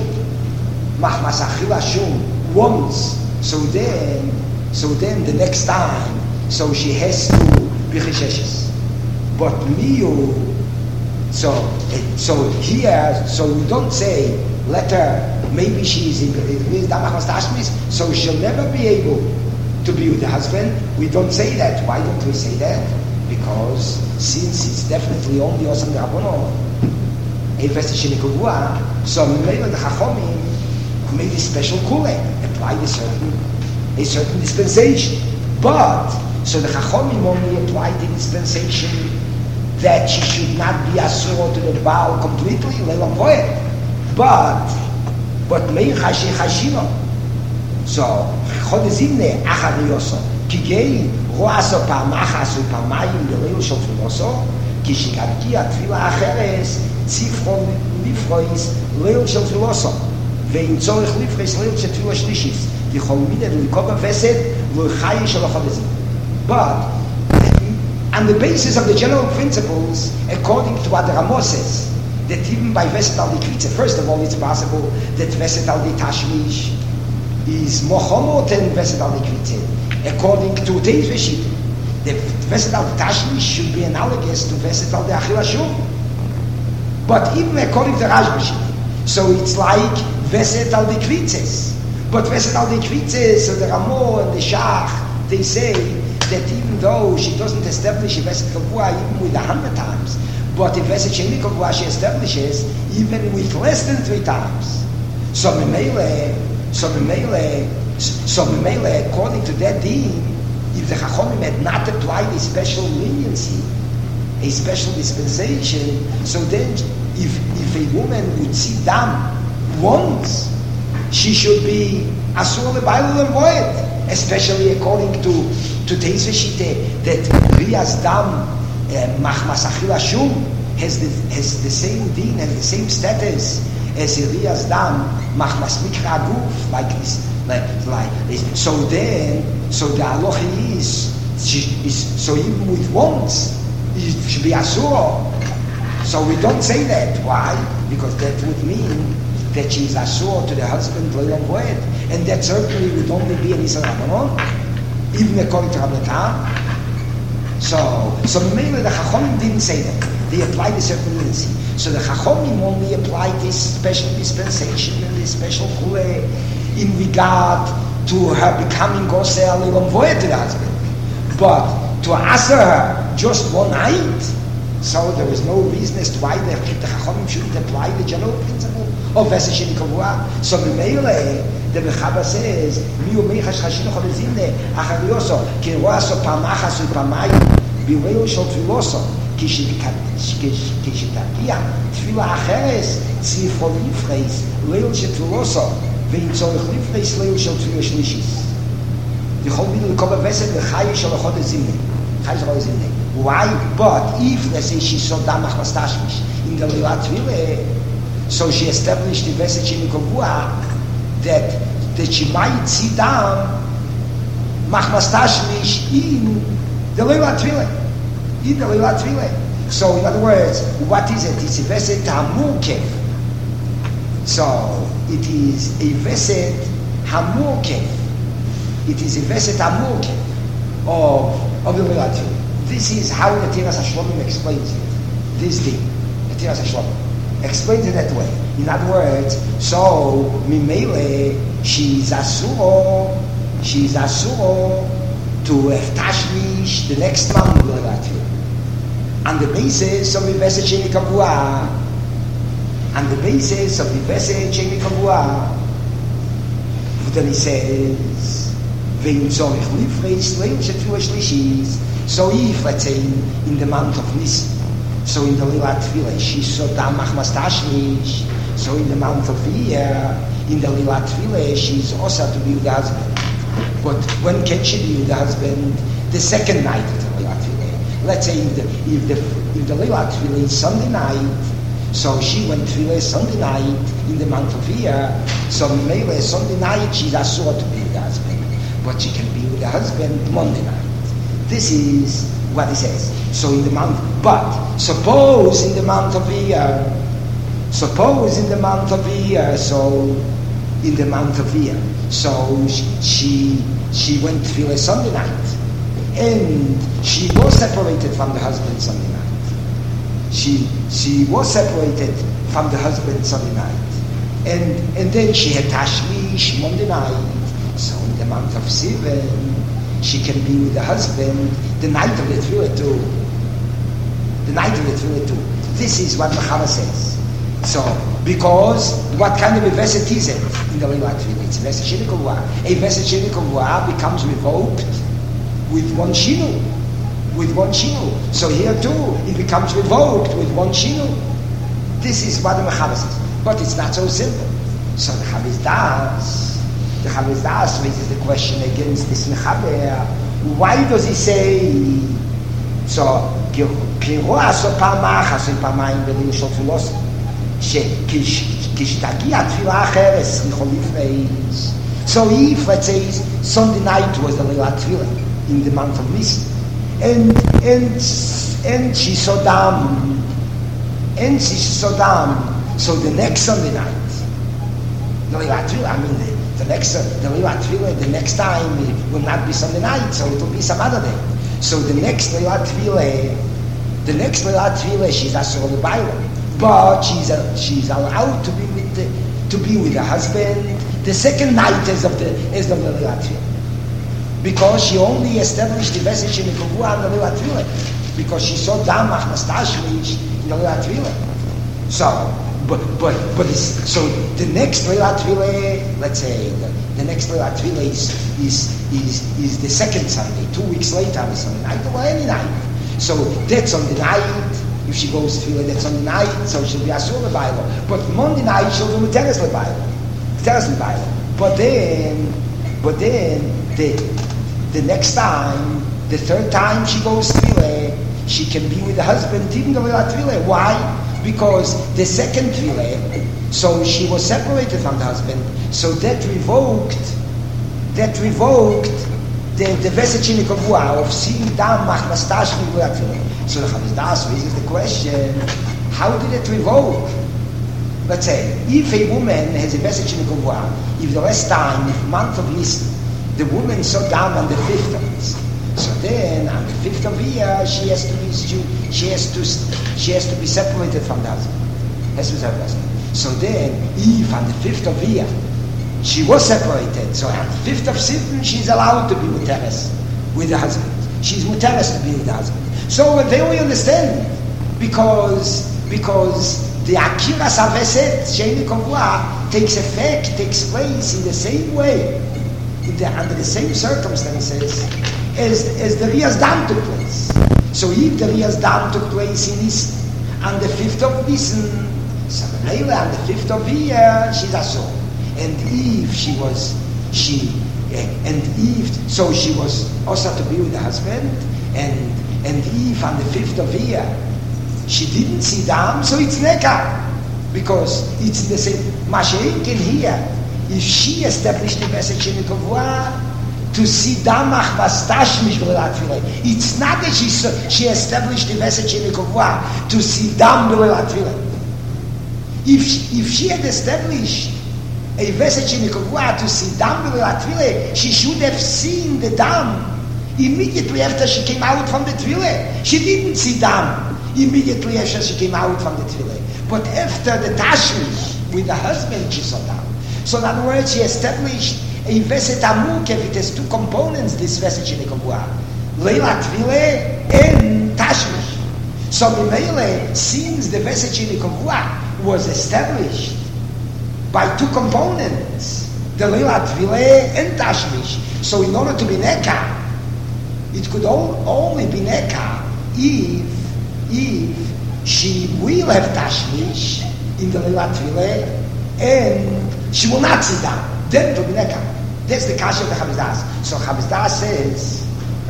Speaker 1: hashum, once, so then the next time, so she has to be chesheshes. But miu, so here, so we don't say, let her, maybe she is in damach mastashmis, so she'll never be able to be with the husband. We don't say that. Why don't we say that? Because since it's definitely only osam d'Rabbanon, a vestige shenikuvua, so maybe the Chachomim made a special kule, applied a certain a certain dispensation. But, so the Chachomim only applied the dispensation that she should not be asur to the Baal completely, Leilam Poet. But Meir Chashi Chashino. So, Chodesh Zivne, Achar Yoso, Kigei, Roaso Parmachas, Parmayim, the Leil Shel Filoso, Kishikarki, Atfila Acheres, Tzifron, Lifrois, Leil Shel Filoso, Vein Tzorich Lifrois, Leil Shel Tfila Shlishis, Yichol Mided, Likoba Veset, L'Chayi Shel Chodesh Zivne. But, on the basis of the general principles, according to what the Ramos says, that even by Veset al Dikritze, first of all, it's possible that Veset al Tashmish is Mochomot and Veset al Dikritze. According to Teis Veshit, the Veset al Tashmish should be analogous to Veset al Achila Shum. But even according to Rashba, so it's like Veset al Dikritzes. But Veset al Dikritzes, so the Ramo and the Shach, they say that even though she doesn't establish a Veset Kavua even with 100 times, but the Veset Sheni Kavua she establishes even with less than 3 times. So Memele, according to that deen, if the Chachomim had not applied a special leniency, a special dispensation, so then if a woman would see dam once, she should be asur le'bayil and void, especially according to Teis Veshite, that Riyas dam machmas achila shum has the same deen, has the same status as Riyas dam machmas mikra guf, like this, so the halacha is so even with once it should be asur. So we don't say that. Why? Because that would mean that she is asur to the husband Leilam Poet, and that certainly would only be an Isra Rabbanon, even according to Rabbi Tam. So maybe the Chachomim didn't say that. They applied a certain leniency. So the Chachomim only applied this special dispensation and this special kule in regard to her becoming Gosei Leilam Poet to the husband. But to answer her just one night, so there is no reason as to why the Chachomim shouldn't apply the general principle of Veset Sheni Kavua. So the Mechaber says, Miu Meichash Chashino Chodezimne, Achar Yoso, Ki Roaso Parmachas U'Parmayim, Bi'Leil Shel Tfiloso, Kishitakia, Tfila Acheres, Tzifro Lifreis, Leil Shel Tfiloso, Vein Tzorich Lifreis, Leil Shel Tfila Shlishis. Yichol Midu L'Koba Veset L'Chayi Shel Chodezimne, Chayi Shel Chodezimne. Why? But if, let's say, she saw Dam Machmas Tashmish in the Leilat Tvile, so she established the Veset Sheni Kavua that she might see Dam Machmas Tashmish in the Leilat Tvile. In the Leilat Tvile. So, in other words, what is it? It's a Veset Hamurkev. So, it is a Veset Hamurkev. It is a Veset Hamurkev of the Leilat Tvile. This is how the Tiras HaShlomim explains it. This thing, the Tiras HaShlomim explains it that way. In other words, so Mimele, she's asur to have tashmish the next month on the basis of the Veset Sheni Kavua. On the basis of the Veset Sheni Kavua, then he says, Vein Tzorich Lifreis Leil Shel Tfila Shlishis. So if, let's say, in the month of Nisan, so in the Leilat Tvila, she saw Dam Machmas Tashmish, so in the month of Iyar, in the Leilat Tvila, she's also to be with the husband. But when can she be with the husband? The second night of the Leilat Tvila. Let's say if the Leilat Tvila is Sunday night, so she went Tvila Sunday night in the month of Iyar, so maybe Sunday night she's asur to be with the husband, but she can be with the husband Monday night. This is what he says. So in the month, but suppose in the month of Iyar, so in the month of Iyar, so she went to feel a Sunday night, and she was separated from the husband Sunday night. She was separated from the husband Sunday night, and then she had Tashmish Monday night. So in the month of Sivan, she can be with the husband the night of the Tefillah too. The night of the Tefillah too. This is what Mechaber says. So, because what kind of a Veset is it in the Leila Tefillah? It's Veset Sheni Kavua. A Veset Sheni Kavua becomes revoked with one Shinu. With one Shinu. So here too, it becomes revoked with one Shinu. This is what the Mechaber says. But it's not so simple. So the Chavis Das raises the question against this Mechaber. Why does he say, so, Kiroa so Pamach, so Pamayim Belin Shol Filos, Kishtagia Tfilah Acheres, Richol Ifreis. So if, let's say, Sunday night was the Leila Tfilah in the month of Nisan, and she saw down, so the next Sunday night, the Leila Tfilah, the Leila Tfilah, the next time it will not be Sunday night, so it will be some other day. So the next Leila Tfilah, she's also on the Bible, but she's allowed to be with her husband the second night as of the Leila Tfilah, because she only established the message in the Kavua on the Leila Tfilah, because she saw Damach Nastashvish in the Leila Tfilah. So the next Leila Tfilah, let's say, the next Leila Tfilah is the second Sunday, 2 weeks later on the Sunday night, or any night. So that's on the night. If she goes Tfilah, that's on the night, so she'll be Asur the Bible. But Monday night she'll do Teres the Bible. But then the next time, the third time she goes Tfilah, she can be with the husband even the Leila Tfilah. Why? Because the second Tfilah, so she was separated from the husband, so that revoked the message in the Kavua of seeing Dam Machnastash Leila Tfilah. So the Chavis Das raises the question, how did it revoke? Let's say, if a woman has a message in the Kavua, if the last time, if month of Nisan, the woman saw Dam on the 5th of Nisan, so then on the 5th of year she has to be separated from the husband. So then, if on the 5th of year she was separated, so on the 5th of Sivan she's allowed to be with the husband. She's muteres to be with the husband. So they only understand because the Akira Saveset Sheini Kavua takes place in the same way, under the same circumstances as the Riyaz Dam took place. So if the Riyaz Dam took place in Nisan, on the 5th of Nisan, so on the 5th of year, she's Asur. And if she was also to be with the husband, and if on the 5th of year she didn't see Dam, so it's Neka, because it's the same. Mashiach can hear, if she established the message in the Kavua, to see Damach Vastash Mishbelat Tfilah. It's not that she established the message in the Kavua to see Dam Belat Tfilah. If she had established a message in the Kavua to see Dam Belat Tfilah, she should have seen the Dam immediately after she came out from the Tfilah. She didn't see Dam immediately after she came out from the Tfilah. But after the Tashmish with the husband, she saw Dam. So in other words, she established a Veset Amukev. It has two components, this message in the Kavua. Leila Tfilah and Tashmish. So B'meile, since the message in the Kavua was established by two components, the Leila Tfilah and Tashmish. So in order to be Neka, it could only be Neka if she will have Tashmish in the Leila Tfilah and she will not see that. Then to be Neka. That's the kasha of the Chavis Das. So Chavis Das says,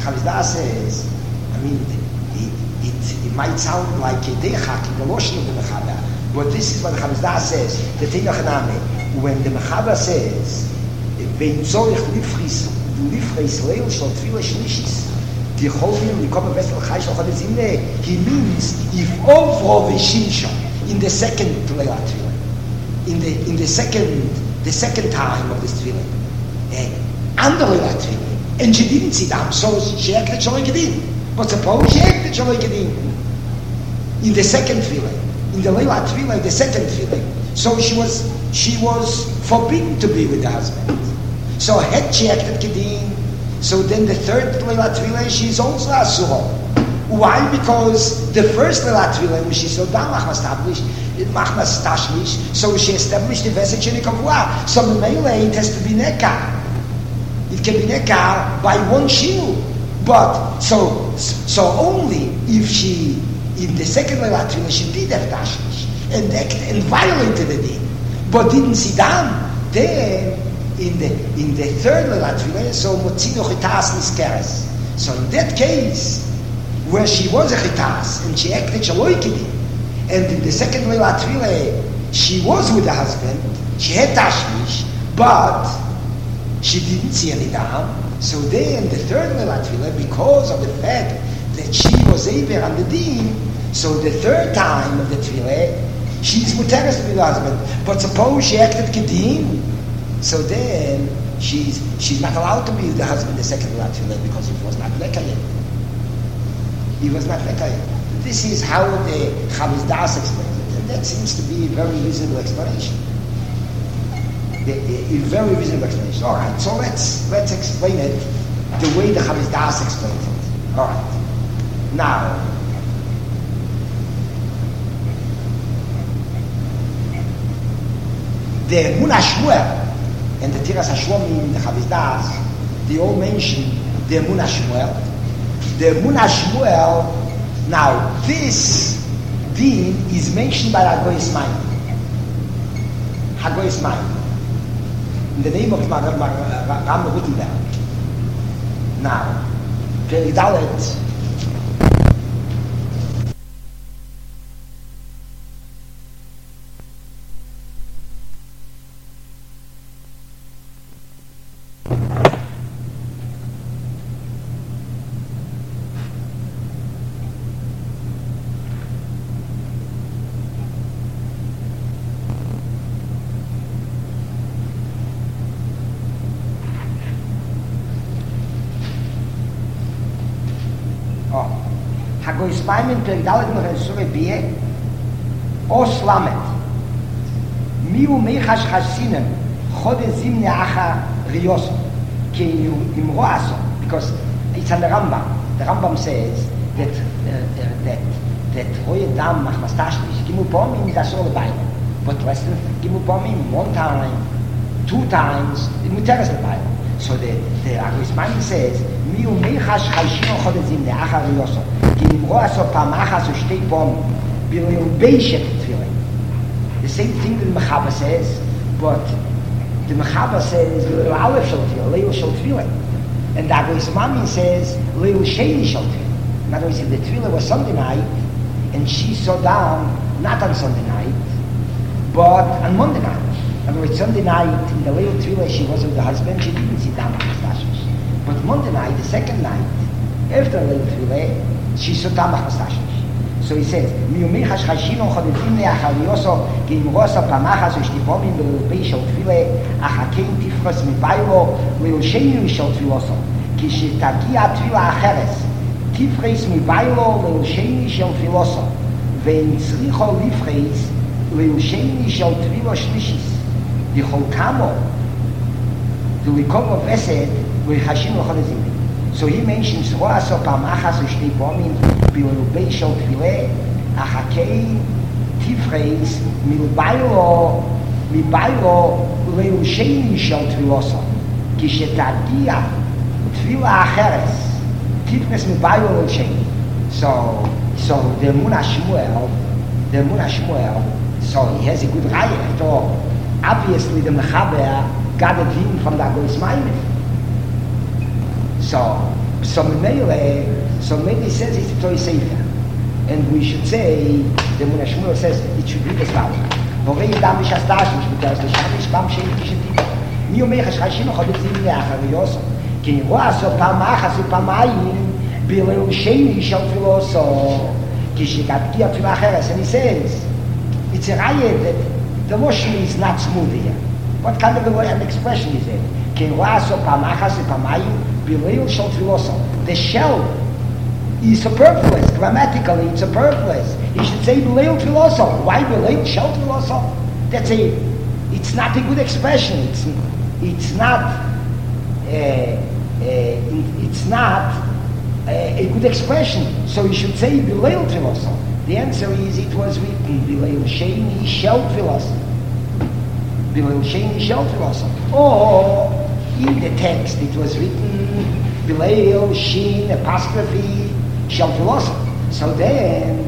Speaker 1: I mean, it might sound like a dechak in the Loshin of the Mechaber, but this is what the Chavis Das says. The Teiach Name, when the Mechaber says, "Vein zorich lifreis leil shel tefillah shlishis," the Chovim Nikoba Vesel Chai Shal Chodesh Zimnei, he means if Ovro v'Shimsha in the second Leila Tfilah, in the second time of this Tfilah, under Leila Tfilah, and she didn't see Dam, so she acted Shaloi Kedin. But suppose she acted Shaloi Kedin in the second Tfilah, in the Leila Tfilah, the second Tfilah, so she was forbidden to be with the husband. So had she acted Kedin, so then the third Leila Tfilah, she is also Asura. Why? Because the first Leila Tfilah, when she saw Damach established, machmas tashmish, so she established the vesage in kavua. So Mele, it has to be nekar. It can be nekar by one shiur. But so only if in the second Leilat Tefillah she did have tashmish and violated the din, but didn't sit down, then in the third Leilat Tefillah, so motzino chitas niskeres. So in that case, where she was a chitas and she acted shaloikidi, and in the second Leilat Tefillah she was with the husband, she had tashmish, but she didn't see any dam. So then the third Leilat Tefillah, because of the fact that she was Eber on the din, so the third time of the Tefillah, she's muteres with the husband. But suppose she acted kedin, so then she's not allowed to be with the husband the second Leilat Tefillah because it was not leka yet. He was not leka yet. This is how the Chavis Das explains it, and that seems to be a very reasonable explanation. A very reasonable explanation. All right, so let's explain it the way the Chavis Das explains it. All right. Now, the Emunah Shmuel and the Tiras Hashlomi, the Chavis Das, they all mention the Emunah Shmuel. The Emunah Shmuel, now this din is mentioned by Hagoyis Mayim. Hagoyis Mayim. In the name of Ram Rutenberg. Now, Perek Dalet. Hagoyis Mayim in Perek Dalet Mechasure Bie Os Lamed Miu Meichash Chasinem Chode Zimne Acha Riyoso Ki Imro Aso, because it's on the Rambam. The Rambam says that Hoye Dam Machmas Tashmish Gimu Pomim is Asor Lebayim, but less than Gimu Pomim 1 time, 2 times in Muteres Lebayim. So the Hagoyis Mayim says Miu Meichash Chasinem Chode Zimne Acha Riyoso the same thing that the Mechaber says, but the Mechaber says Leil Aleph Shel Tefillah, Leil Shel Tefillah, and the Hagoyis Mayim says Leil Sheni Shel Tefillah. In other words, if the Tefillah was Sunday night, and she saw down not on Sunday night, but on Monday night. In other words, Sunday night in the Leil Tefillah she was with the husband, she didn't sit down on the stashes. But Monday night, the second night, after Leil Tefillah, she saw tamach mastashish. So he says, "Miumichash chashino chodetim leacharioso geimrosa pamachas u'shtipomim be'lubei shel tefileh achakein tifchos mibaylo le'ushenu shel tfiloso ki shetagia tefila acheres tifres mibaylo le'ushenu shel tfiloso ve'im tzricho lifres le'ushenu shel tfilo shlishis dichol kamo d'likomo vesed le'chashino chodetim." So he mentions Roaso Pamachas U'Shtei Pomim B'Lubei Shel Tefileh Achakei Tifreis Mibaylo Le'Usheni Shel Tfiloso Kishetagiyah Tfila Acheres Tifres Mibaylo Le'Usheni. So the Emunah Shmuel, so he has a good raya. So obviously the Mechaber got a din from the Hagoyis Mayim. So maybe says it's a Torah Sefer, and we should say the Emunah Shmuel says it should be as follows: Vorei Yadam Mishasdash Mishmutaris L'Shamish Pam Sheni Kishetiva Mi Omecha Shchashino Chodetzim Le'Achariyoso Ki Niroaso Pamachas U'Pamayim B'Leu Sheni Shel Tfiloso Ki Shegatgia Tfila Acheres. And he says it's a raya that the Lashon is not smooth here. What kind of an expression is it? Ki Niroaso Pamachas U'Pamayim The shell is superfluous. Grammatically, it's superfluous. He should say B'leil Tfiloso. Why B'leil Shel Tfiloso? It's not a good expression. It's not a good expression. So you should say B'leil Tfiloso. The answer is it was written Bilel Sheni Shel Tfilas. Bilel Sheni Shel Tfilas. Or in the text it was written Bilel Shin apostrophe Shel Tfilas. So then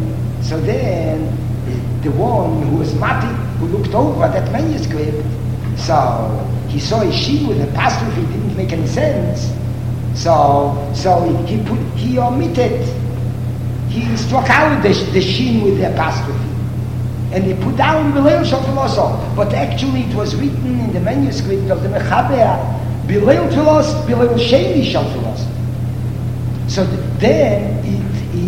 Speaker 1: the one who was Mati, who looked over that manuscript, so he saw a Shin with an apostrophe, didn't make any sense. So he omitted. He struck out the Shin with the apostrophe. And he put down Bilel Shel Tfilas. But actually it was written in the manuscript of the Mechaber, Bilel Tfilas, Bilel Sheni Shel Tfilas. So then it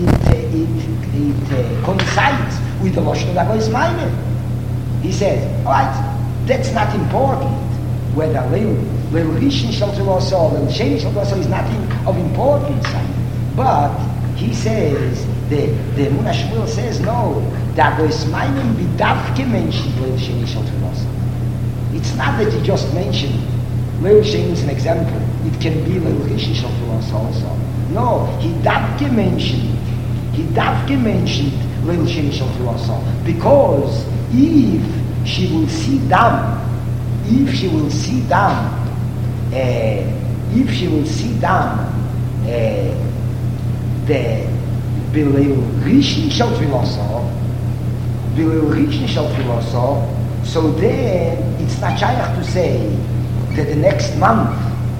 Speaker 1: coincides with the Lashon HaGoy's Maimon. He says, all right, that's not important. Whether Leil Rishon Shel Tfilas or Leil Sheni Shel Tfilas is nothing of importance. But he says, the Emunah Shmuel says, no, the HaGoy's Maimon be davke mentioned Leil Sheni Shel Tfilas. It's not that he just mentioned Leil Sheni is an example. It can be Leil Rishon Shel Tfilas also. No, he davke mentioned Leil Sheni Shel Tfilas, because if she will see dam, the Bilel Rishon Shel Tfilas, so then it's not shaykh to say that the next month,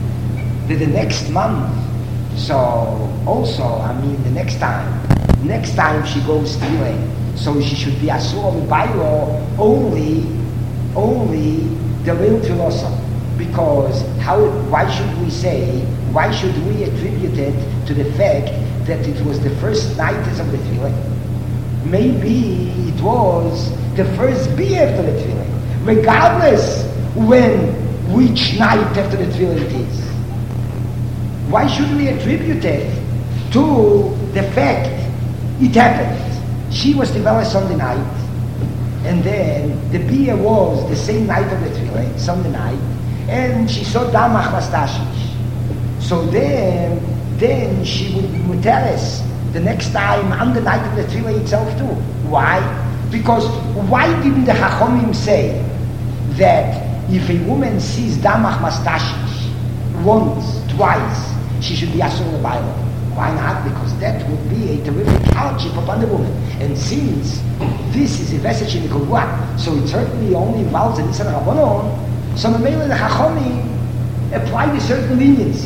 Speaker 1: so also, the next time she goes Tefillah, so she should be asur b'baylo only the Leil Tfilas. Because why should we attribute it to the fact that it was the first night of the Tefillah? Maybe it was the first be after the Tefillah, regardless which night after the Tefillah it is. Why should we attribute it to the fact it happened? She was developed Sunday night, and then the beer was the same night of the Tefillah, Sunday night, and she saw Damach Mastashish. So then she would tell us the next time on the night of the Tefillah itself too. Why? Because why didn't the Chachomim say that if a woman sees Damach Mastashish once, twice, she should be asur l'baylo? Why not? Because that would be a terrific hardship upon the woman. And since this is a vesage in the Kavua, so it certainly only involves a Nisan Rabbanon, so the Chachomim applied a certain leniency.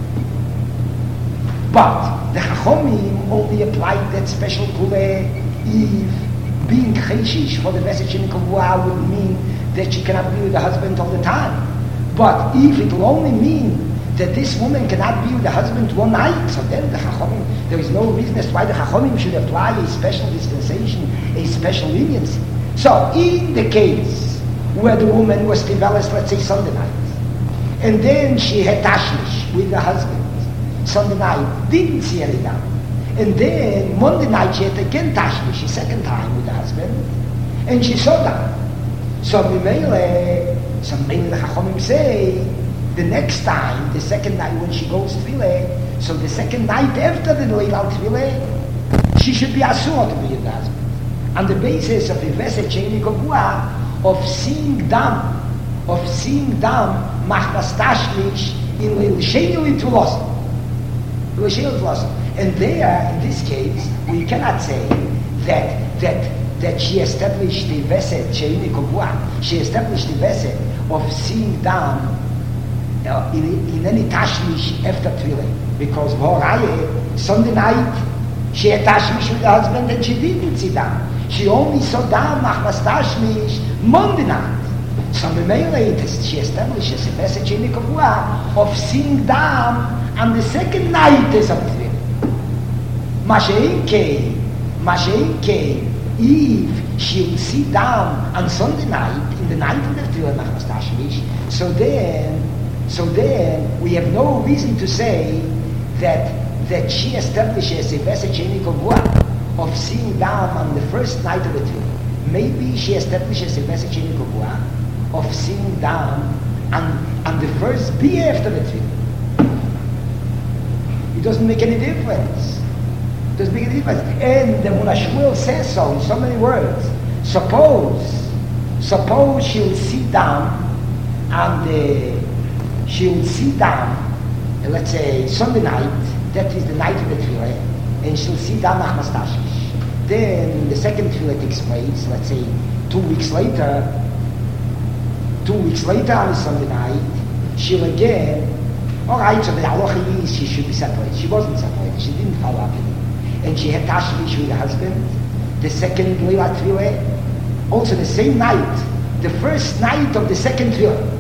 Speaker 1: But the Chachomim only applied that special kule if being cheshish for the vesage in the Kavua would mean that she cannot be with the husband all the time. But if it will only mean that this woman cannot be with the husband one night, so then the Chachomim, there is no reason as to why the Chachomim should apply a special dispensation, a special leniency. So, in the case where the woman was developed, let's say Sunday night, and then she had tashmish with the husband, Sunday night, didn't see any down, and then Monday night she had again tashmish, a second time with the husband, and she saw down. So, the Chachomim say, the next time, the second night when she goes Tefillah, so the second night after the Leilal Tefillah, she should be asur to be with the husband. On the basis of a vesed sheini kavua, of seeing dam, machmas tashmish in Leil Sheni Tfilas. And there, in this case, we cannot say that she established the vesed sheini kavua. She established the vesed of seeing dam in any tashmish after Tefillah, because Sunday night she had tashmish with her husband and she didn't see dam. She only saw dam machmas tashmish Monday night. So she establishes a message in the Kavua of seeing dam on the second night of Tefillah. Masha'inke, if she will see dam on Sunday night, in the night of the Tefillah machmas tashmish, so then we have no reason to say that she establishes a message in of seeing dam on the first night of the Tefillah. Maybe she establishes a message in of seeing dam on the first be after the Tefillah. It doesn't make any difference. There's a big difference. And the Muna Shmuel says so in so many words. Suppose she'll sit down and she'll sit down, let's say Sunday night, that is the night of the Tefillah, and she'll sit down Machmas Tashmish. Then the second Tefillah takes place, let's say 2 weeks later on a Sunday night, she'll again, alright, so the halacha is she should be separated. She wasn't separated, she didn't follow up with him. And she had Tashmish with her husband. The second Leilat Tefillah, also the same night, the first night of the second Tefillah,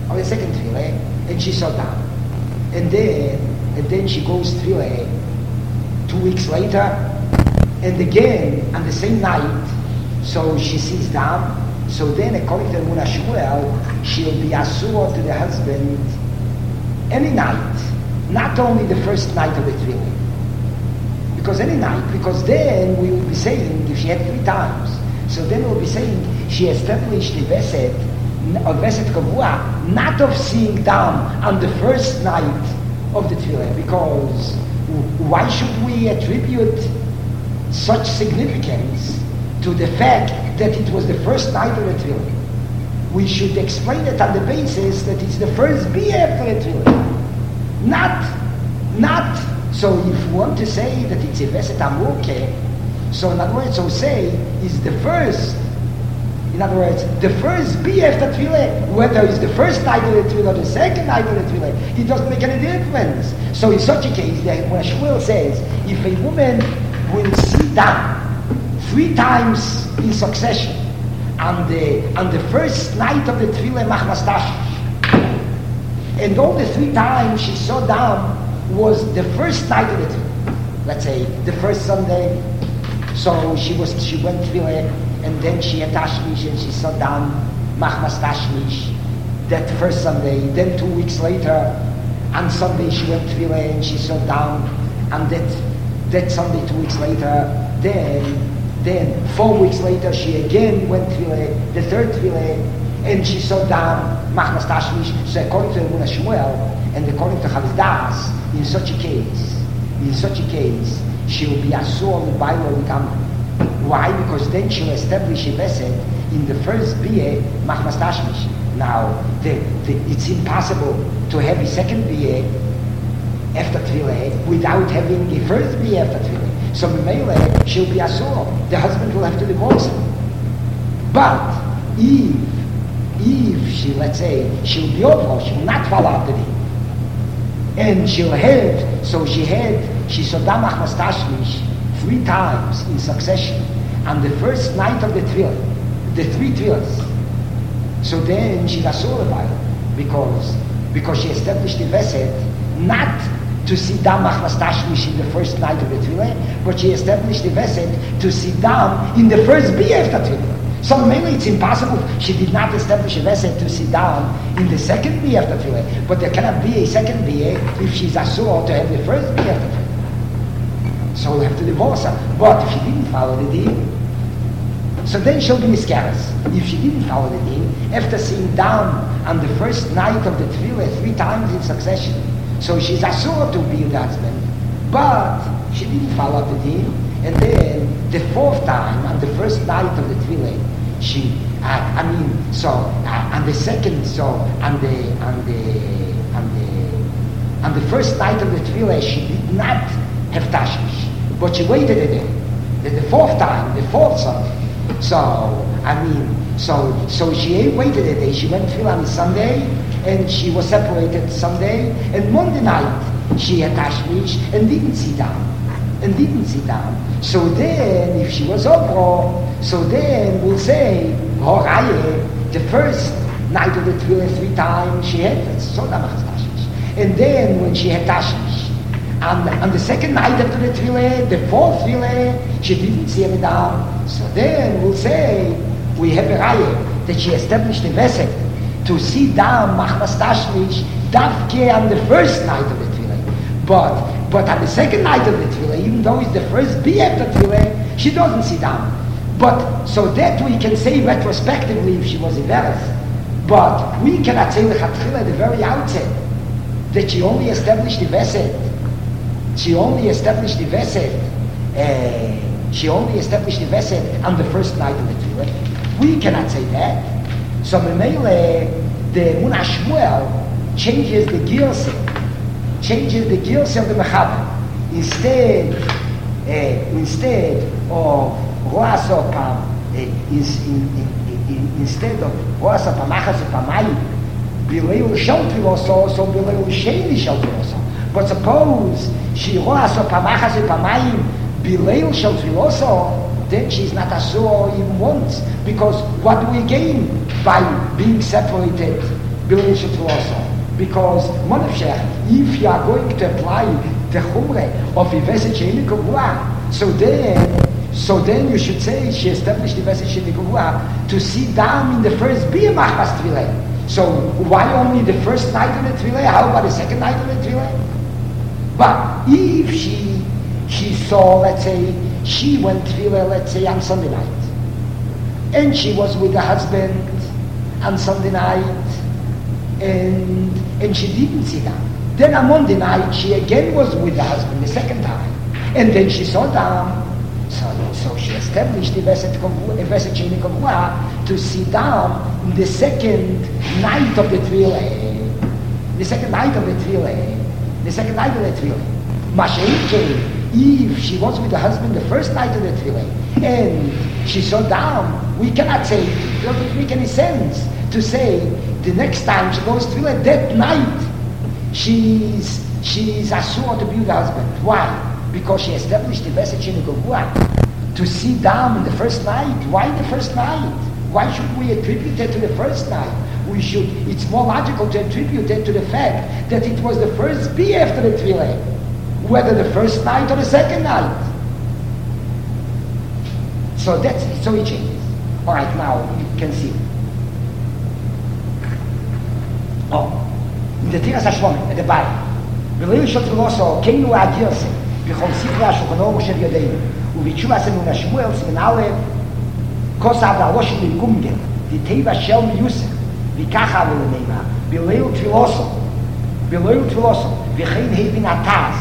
Speaker 1: and she sat down. And then she goes Tefillah 2 weeks later, and again on the same night, so she sits down. So then, according to Muna Shmuel, she'll be asur to the husband any night, not only the first night of the Tefillah. Because any night, because then we will be saying, if she had 3 times, so then we'll be saying she established the Veset Kavua, not of sitting down on the first night of the Tefillah, because why should we attribute such significance to the fact that it was the first night of the Tefillah? We should explain it on the basis that it's the first Biyah after the Tefillah. Not, so if you want to say that it's a Veset Amurke, so in other words, so say, is the first, in other words, the first Biyah after Tefillah, whether it's the first night of the Tefillah or the second night of the Tefillah, it doesn't make any difference. So in such a case, when Shmuel says, if a woman will sit down 3 times in succession on the first night of the Tefillah Machmas Tashmish, and all the 3 times she sat down was the first night of the Tefillah, let's say the first Sunday, so she went Tefillah, and then she had Tashmish and she sat down Machmas Tashmish that first Sunday. Then 2 weeks later, on Sunday she went Tefillah and she sat down, and that Sunday 2 weeks later, then 4 weeks later she again went Tefillah, the third Tefillah, and she sat down Machmas Tashmish. So according to Muna Shmuel and according to Chavis Das, in such a case, she will be asur on the Bible Gamra. Why? Because then she'll establish a Veset in the first Biyah Machmas Tashmish. Now, it's impossible to have a second Biyah after Tefillah without having a first Biyah after Tefillah. So Memele, she'll be asur. The husband will have to divorce her. But if she, let's say, she'll be over, she will not follow after him, and she'll have, so she sat down Machmas Tashmish 3 times in succession on the first night of the Tefillah, the 3 Tefillahs. So then she's asur about it, because she established the Veset not to sit down Machmas Tashmish in the first night of the Tefillah, but she established the Veset to sit down in the first Biyah after Tefillah. So mainly it's impossible. She did not establish a Veset to sit down in the second Biyah after Tefillah, but there cannot be a second Biyah if she's asur to have the first Biyah after Tefillah. So we'll have to divorce her. But if she didn't follow the deen, so then she'll be miscarrious. If she didn't follow the deen, after sitting down on the first night of the Tefillah 3 times in succession, so she's asur to be with the husband, but she didn't follow the deen, and then the 4th time, on the first night of the Tefillah, on the second, so on the first night of the Tefillah, she did not have Tashmish, but she waited a day. The 4th time, the 4th Sunday. So she waited a day. She went Tefillah on Sunday, and she was separated Sunday, and Monday night she had Tashmish and didn't sit down. So then, if she was over, so then we'll say, the first night of the Tefillah 3 times she had Tashmish. And then when she had Tashmish, on the second night after the Tefillah, the 4th Tefillah, she didn't sit down. So then we'll say, we have a raya that she established a Veset to sit down Machmas Tashmish Davke on the first night of the Tefillah. But on the second night of the Tefillah, even though it's the first Biyah after Tefillah, she doesn't sit down. But so that we can say retrospectively if she was embarrassed. But we cannot say at the very outset that she only established the Veset. She only established the Veset she only established the Vesed on the first night of the Tefillah. We cannot say that. So Memele, the Emunah Shmuel changes the Gilse of the Mechaber. Instead of Roasopam, instead of Roasopamachas Pamayim, Bileu Shaltviloso, so Bileu Sheni Shaltviloso. But suppose she Roasopamachas Pamayim, Bileu Shaltviloso, then she's not asur even once. Because what do we gain by being separated? Bileu Shaltviloso. Because if you are going to apply the chumre of Iveset Sheini Kavua, so then you should say she established the Iveset Sheini Kavua to sit down in the first Biyah Machmas Tefillah. So why only the first night of the Tefillah? How about the second night of the Tefillah? But if she saw, let's say, she went Tefillah, let's say, on Sunday night, and she was with the husband on Sunday night, and she didn't sit down. Then on Monday night, she again was with the husband the second time. And then she saw down. So she established the Veset Sheini Kavua to sit down in the second night of the Tefillah. The second night of the Tefillah. Mashenke, if she was with the husband the first night of the Tefillah, and she saw down, we cannot say, it doesn't make any sense to say the next time she goes to Tefillah, that night, she's asur to be with the husband. Why? Because she established the Veset Sheini Kavua to sit down in the first night. Why the first night? Why should we attribute it to the first night? It's more logical to attribute it to the fact that it was the first Biyah after the Tefillah, whether the first night or the second night. So it changes. All right, now you can see. In the Tiras HaShlomim, at the bottom, V'leil Shotfiloso, Keinu Agirse, B'chol Sifra HaShulchan Aruch Shel Yodeinu, U'v'tshuvas Emunah Shmuel, Siman Aleph, Kosav V'alosh L'Gumgen, V'teiva Shel Miyusech, V'kacha V'leneima, V'leil Tfiloso, V'chein Hevin Ataz,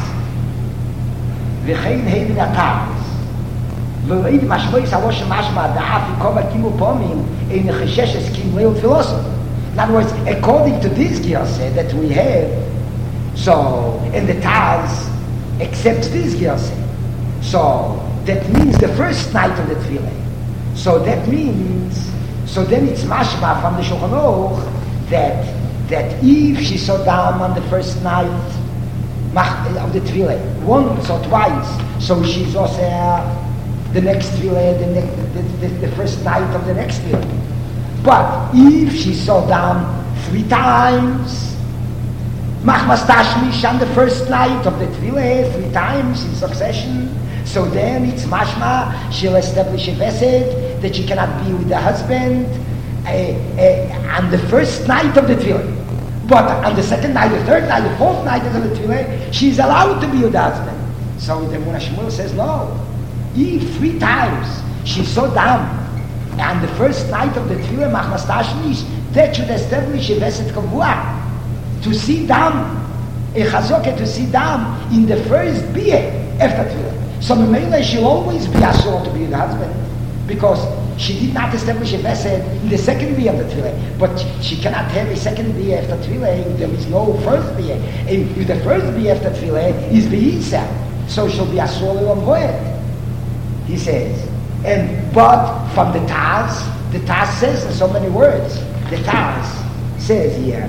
Speaker 1: V'leil Mashmois Alosh Mashma, Da'af Yikova Kimu Pomim, Ein Cheshes Kim Leil Tfiloso. In other words, according to this Giyaseh that we have, and the Taz accepts this Giyaseh. So that means the first night of the Tefillah. So then it's mashma from the Shulchan Aruch that if she saw down on the first night of the Tefillah, once or twice, so she's also the next Tefillah, the first night of the next Tefillah. But if she saw down 3 times, Machmas Tashmish on the first night of the Tefillah, 3 times in succession, so then it's mashma, she'll establish a Vesed that she cannot be with the husband on the first night of the Tefillah. But on the second night, the third night, the fourth night of the Tefillah, she's allowed to be with the husband. So the Emunah Shmuel says no. If 3 times she saw down on the first night of the Tefillah, Machmas Tashmish, that should establish a Vesed Kavua to sit down, a Chazokah to sit down in the first Biyah after Tefillah. So Memele, she'll always be asur to be with the husband because she did not establish a Vesed in the second Biyah of the Tefillah. But she cannot have a second Biyah after Tefillah if there is no first Biyah. If the first Biyah after Tefillah is B'yisa, so she'll be asur le'omvoed, he says. But from the Taz says in so many words, the Taz says here,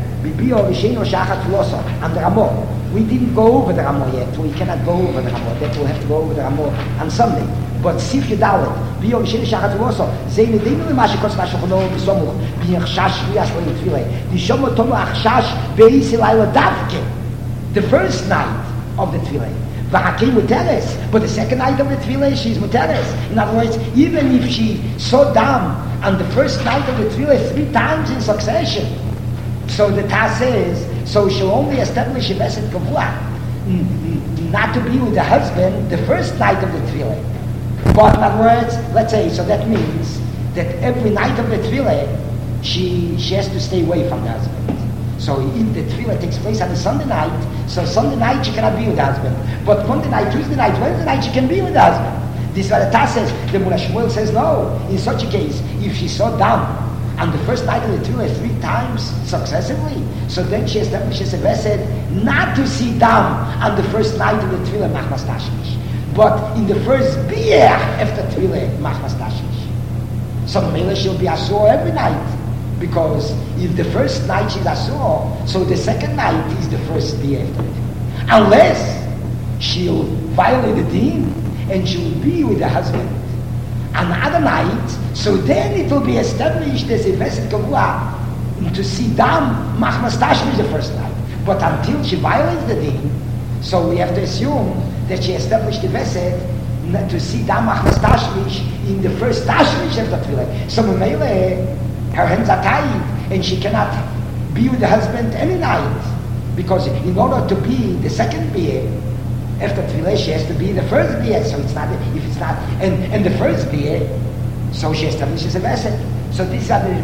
Speaker 1: and the Ramah. We didn't go over the Ramah yet. We cannot go over the Ramah. That we'll have to go over the Ramah on Sunday. But Sif Yedalet, B'yom Sheni Shachat Uloso, Zei Nedinu L'ma Shekotz V'Shulchan Aruch B'Somuch, B'yachshash V'yash Lo Yitfileh, Nishomo Tomu Achshash Be'isi Laila Davke, the first night of the Tefillah. V'Hakei Muteres, but the second night of the Tefillah, she's Muteres. In other words, even if she saw down on the first night of the Tefillah 3 times in succession, so the Taz says, so she'll only establish a Vesed Kavua, not to be with the husband the first night of the Tefillah. But in other words, let's say, so that means that every night of the Tefillah, she has to stay away from the husband. So if the tefillah takes place on a Sunday night, so Sunday night she cannot be with the husband. But Monday night, Tuesday night, Wednesday night she can be with the husband. This is what the Taz says. The Mullah Shmuel says no. In such a case, if she saw dam on the first night of the tefillah 3 times successively, so then she establishes a vesed not to see dam on the first night of the tefillah machmas tashmish, but in the first beer after tefillah machmas tashmish. So maybe she'll be asur every night. Because if the first night she's asur, so the second night is the first day after it. Unless she'll violate the deen and she'll be with the husband another night, so then it will be established as a vesed kavua to see dam machmas tashmish the first night. But until she violates the deen, so we have to assume that she established the vesed to see dam machmas tashmish in the first tashmish of the tefillah. So her hands are tied and she cannot be with the husband any night, because in order to be the second beer after tefillah she has to be the first beer. So it's not, if it's not, and the first beer, so she establishes a vesed. So this is how the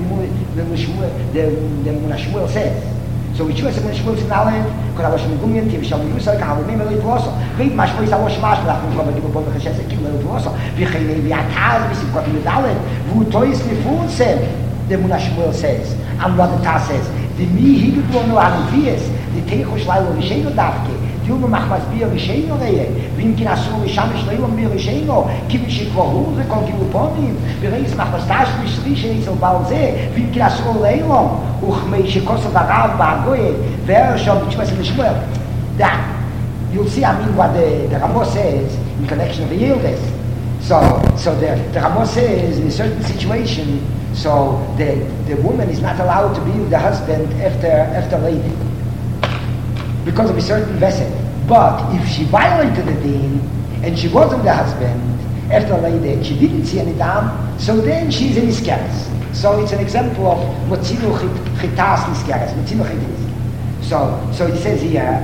Speaker 1: Mullah Shmuel says. So we choose the Mullah Shmuel in Aleph, because I was in the Gumian, Tiv Shal Yusar, Kahal Mim Elit Loso. Read Mashmois Alosh Mash, Lach Mukhlava Gibon Becheshes Ekim Elit Loso. Vichelei Viataz, Visim Kot Yud Aleph, Vu Tois Lifulsem. The Mullah Shmuel says, and what the Taz says, the Mi Higutwono Anuvies, the Teichu Shlailo Risheno Davke, Dilma Machmas Bia Risheno Reye, Vimkin Asur Rishamish Leilom Bia Risheno, Kivin Shikvohu, Rekon Giluponim, Bereis Machmas Tashmish Rishen Isel Balze, Vimkin Asur Leilom, Uchmei Shikosa Varav Bagoye, Vershom, B'Shmas and Shmuel. That, you'll see, I mean, what the Ramos says in connection of the Yildes. So the Ramos says, in a certain situation, so the woman is not allowed to be with the husband after lady because of a certain vesed. But if she violated the deen and she was with the husband after lady and she didn't see any dam, so then she's in iskeres. So it's an example of motzilu chitas iskeres, motzilu chitas. So it says here,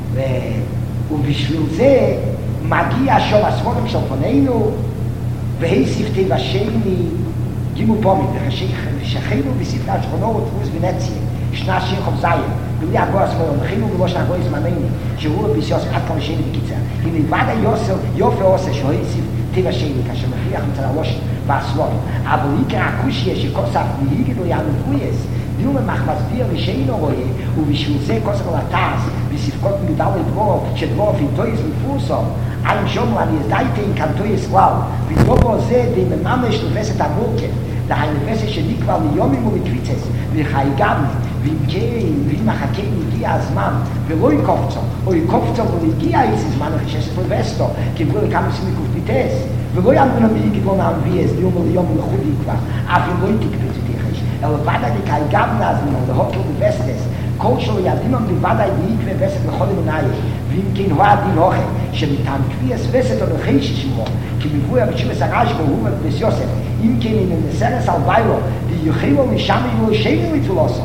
Speaker 1: ובשביל זה מגיע שול הספורים של פנינו והיסיף טבע שני גימו פומי ושכינו בספרי השכונות ותפוס ונציה שנה שיר חוב זיין בלי הגוע הספורים וכינו ולא שנה גוי זמננו שהוא ביסיוס עד כל שני בקיצה אם לבד יופי עושה שהיסיף טבע שני כאשר מפריח מצל הלושן והספורים אבל עיקר הקושיה שכוסף ויגיד לו יענו פויס דיומה מחמסביר ושאינו רואה ובשביל זה כוסף על הטס בספקות מידל לדבור שדבור פינטויס מפורסו I'm schon mal die Seite in Kantoyes Klau. Wie dobo ze de mamma shlufeset amurke. Da eine Fesse shnik war li yomim u mitwitzes. Vi khaygam, vi kein, vi machaken gi azman. Vi loy koptso. Oy koptso u gi is es man khshes fun vesto. Ki vol kam sim kuftites. Vi loy am no mi gi von am vi es yom li yom lo khudi kwa. A vi loy ki kfiti khish. El vada di khaygam nazman de hot u vestes. Koshol yadim di vada di ikve vestes le khodim nay. ואם כן הועד די לוחם, שניתן קביעס וסת או לחיש שמו, כי מבוי הבשיב הסגש והוא מבס יוסף, אם כן אם נסרס על ביילו, די יחיבו משם יבוא שיינו יצולוסו.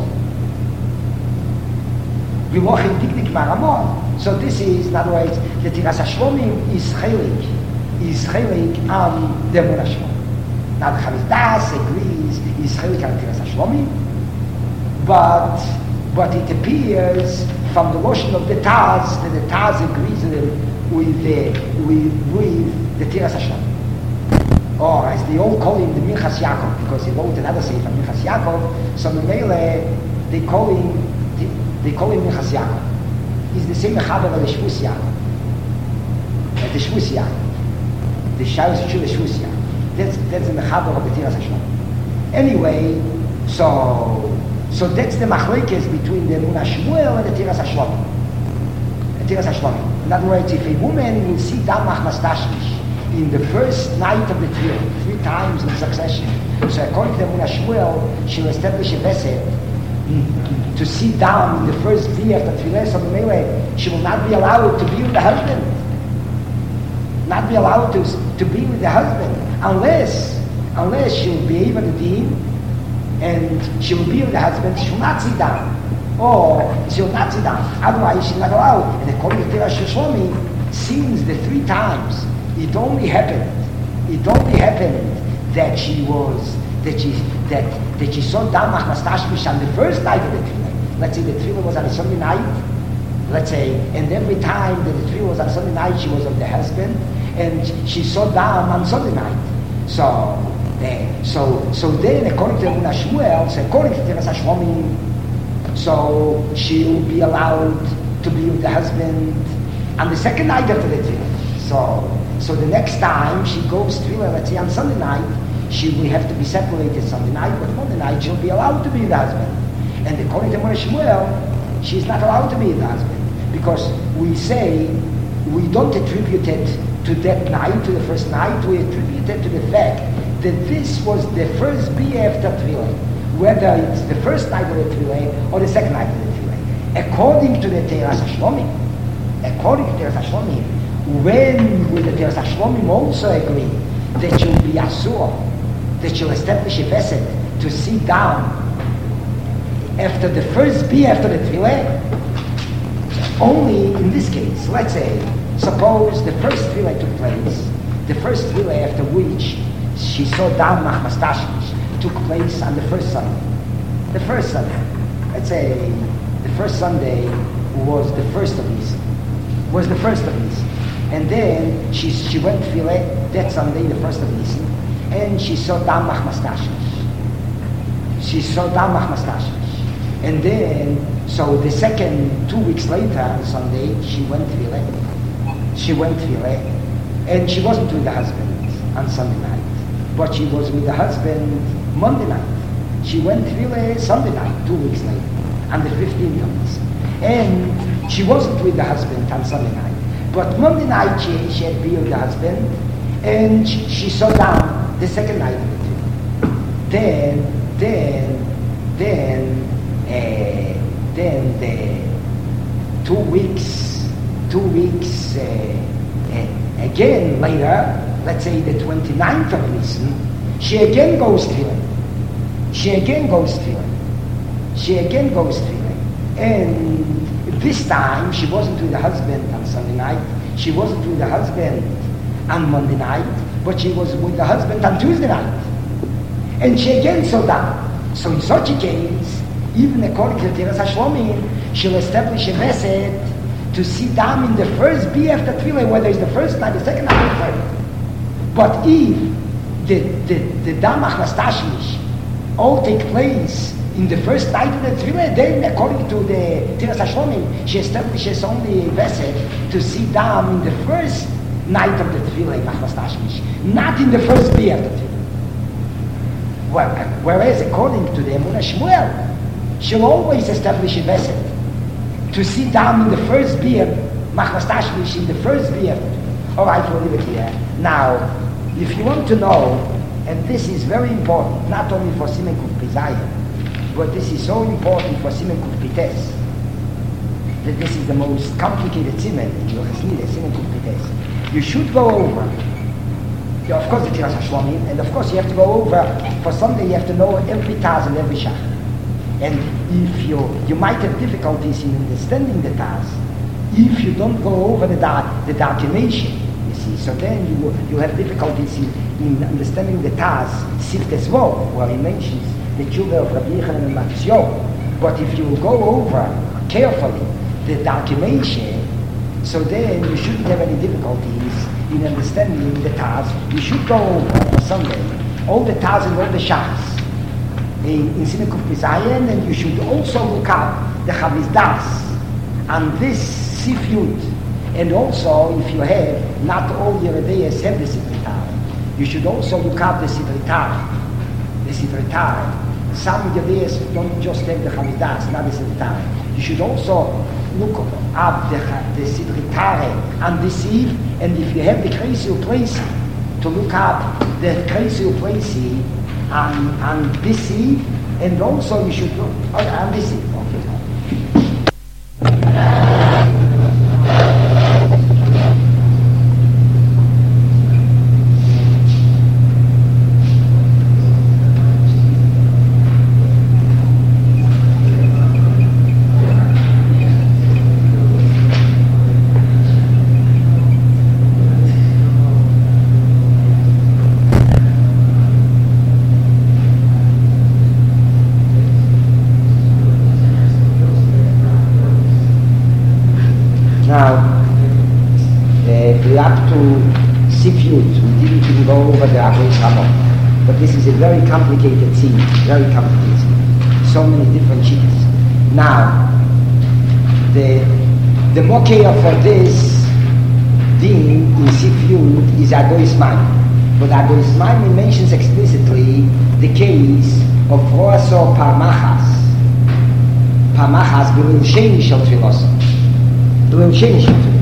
Speaker 1: ולוחם דקדק מהרמון. So this is, in other words, the Tiras HaShlomim is chelik on the Mullah Shmuel. Now the Chavis Das agrees, is chelik on the Tiras HaShlomim, but it appears from the motion of the Taz that the Taz agrees with the Tiras HaShlomim. Or as they all call him the Minchas Yaakov, because he wrote another sefer Minchas Yaakov, so Mele they call him Minchas Yaakov. He's the same Mechaber of the Shvus Yaakov. The Shvus Yaakov. The Shaus Shul Shvus Yaakov. That's the Mechaber of the Tiras HaShlomim. Anyway, so that's the machlekes between the Mullah Shmuel and the Tiras HaShlomim. The Tiras HaShlomim. In other words, if a woman will see Dam Machmas Tashmish in the first night of the tefillah, 3 times in succession, so according to the Mullah Shmuel, she will establish a vesed to see Dam in the first day of the tefillah, so she will not be allowed to be with the husband. Not be allowed to be with the husband unless she will be able to deen and she will be with the husband. She will not sit down, or she will not sit down. Otherwise, she will not go out. And according to Tiras HaShlomim, since the 3 times it only happened that she saw Dam Machmas Tashmish on the first night of the tefillah. let's say the tefillah was on a Sunday night, let's say, and every time that the tefillah was on Sunday night, she was with the husband, and she saw down on Sunday night. So then, according to Emunah Shmuel, so according to Tiras Hashlomim, so she will be allowed to be with the husband on the second night after the tefillah. So the next time she goes tefillah, let's say on Sunday night, she will have to be separated Sunday night, but Monday night she'll be allowed to be with the husband. And according to Emunah Shmuel, she's not allowed to be with the husband, because we say we don't attribute it to that night, to the first night, we attribute it to the fact that this was the first bia after Tefillah, whether it's the first night of the Tefillah or the second night of the Tefillah. According to the Tiras Hashlomim, when will the Tiras Hashlomim also agree that you'll be asur, that you'll establish a vesed to sit down after the first bia after the Tefillah? Only in this case, let's say, suppose the first tefillah took place, the first tefillah after which she saw Dam Machmas Tashmish took place on the first Sunday. The first Sunday. Let's say the first Sunday was the first of Nisan. And then she went tefillah that Sunday, the first of Nisan, and she saw Dam Machmas Tashmish. And then, so the second 2 weeks later, on Sunday, she went tefillah, and she wasn't with the husband on Sunday night, but she was with the husband Monday night. She went tefillah Sunday night, 2 weeks later, on the 15th of Nisan. And she wasn't with the husband on Sunday night, but Monday night she had been with the husband, and she saw down the second night of the tefillah. Then the 2 weeks again later, let's say the 29th of Nisan, she again goes tefillah. And this time she wasn't with the husband on Sunday night, she wasn't with the husband on Monday night, but she was with the husband on Tuesday night. And she again saw down. So in such a case, even according to Tiras Hashlomim, she'll establish a method to sit down in the first bia after tefillah, whether it's the first night, the second night, or the third. But if the Dam Machmas Tashmish all take place in the first night of the tefillah, then according to the Tiras Hashlomim, she establishes only a method to sit down in the first night of the tefillah, Machmas Tashmish, not in the first bia after tefillah. Whereas according to the Emunah Shmuel, she'll always establish a method to sit down in the first beer, Machmas Tashmish, in the first beer. All right, we'll leave it here. Now, if you want to know, and this is very important, not only for Simen Kuf Pizayim, but this is so important for Simen Kuf Pites, that this is the most complicated Simen in your Chassidus, Simen Kuf Pites. You should go over, of course, the Tiras Hashlomim, and of course you have to go over, for Sunday you have to know every Taz and every Shach. And if you might have difficulties in understanding the Taz, if you don't go over the documentation, you see, so then you have difficulties in understanding the Taz, Sift as well, where he mentions the Tshuva of Rabbi Yechanan and Matisyo. But if you go over carefully the documentation, so then you shouldn't have any difficulties in understanding the Taz. You should go over for Sunday all the Taz and all the Shachs in Simen Kuf Pizayim, and you should also look up the Chaviz Das on this Sifyut. And also, if you have, not all your Yeredeis have the Sidrei Tareh, you should also look up the Sidrei Tareh. Some Yeredeis don't just have the Chaviz Das, not the Sidrei Tareh. You should also look up the Sidrei Tareh on this Eve, and if you have the Kreisi Uplesi, to look up the Kreisi Uplesi on this Eve, and also you should look on this Eve. to Sifyut. We didn't even go over the Avodas Ramot. But this is a very complicated scene, very complicated scene. So many different sheets. Now, the Mokeya for this din in Sifyut is Agois Maimon. But Agois Maimon mentions explicitly the case of Roaso Parmachas. Parmachas b'lim sheni shel tfilos. B'lim sheni shel tfilos.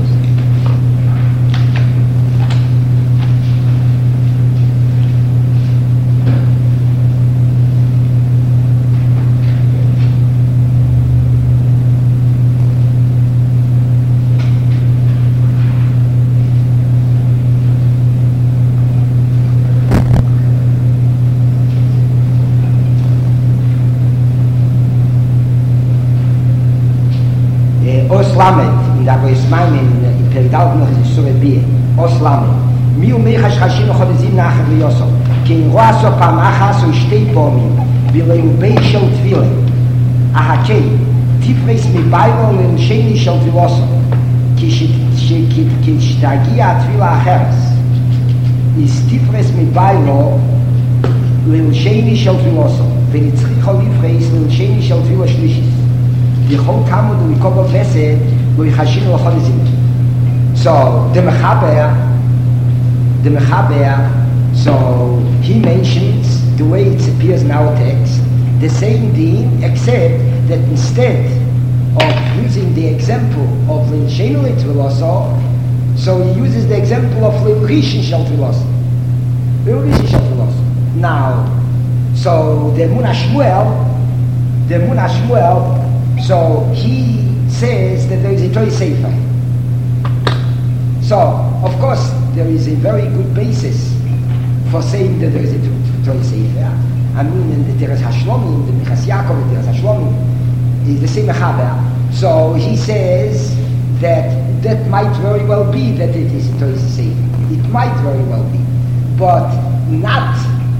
Speaker 1: Lamed, in der Agois Maimon, in Perigdal noch in Surah Bie, Os Lamed. Mi umechash chashim ochot ezim nachad liyosov, ki in roaso pamachas o shtei pomim, bilei shel tvile, ahakei, tifres mi bailo leil sheni shel tvilosov, ki shtagia tvila acheres, is tifres mi bailo leil sheni shel tvilosov, venitzricho lifres leil sheni shel tvila shlishis. So the Mechaber, so he mentions the way it appears in our text, the same din, except that instead of using the example of Lil Shenu L'Tviloso, so he uses the example of Lil Rishon Shel Tviloso. Lil Rishon Shel Tviloso. Now, so the Emunah Shmuel, so he says that there is a Torah Sefer. So, of course, there is a very good basis for saying that there is a Torah Sefer. I mean, in the Teres HaShlomim, the Minchas Yaakov, the Teres HaShlomim, is the same Mechaber. So he says that might very well be that it is a Torah Sefer. It might very well be. But not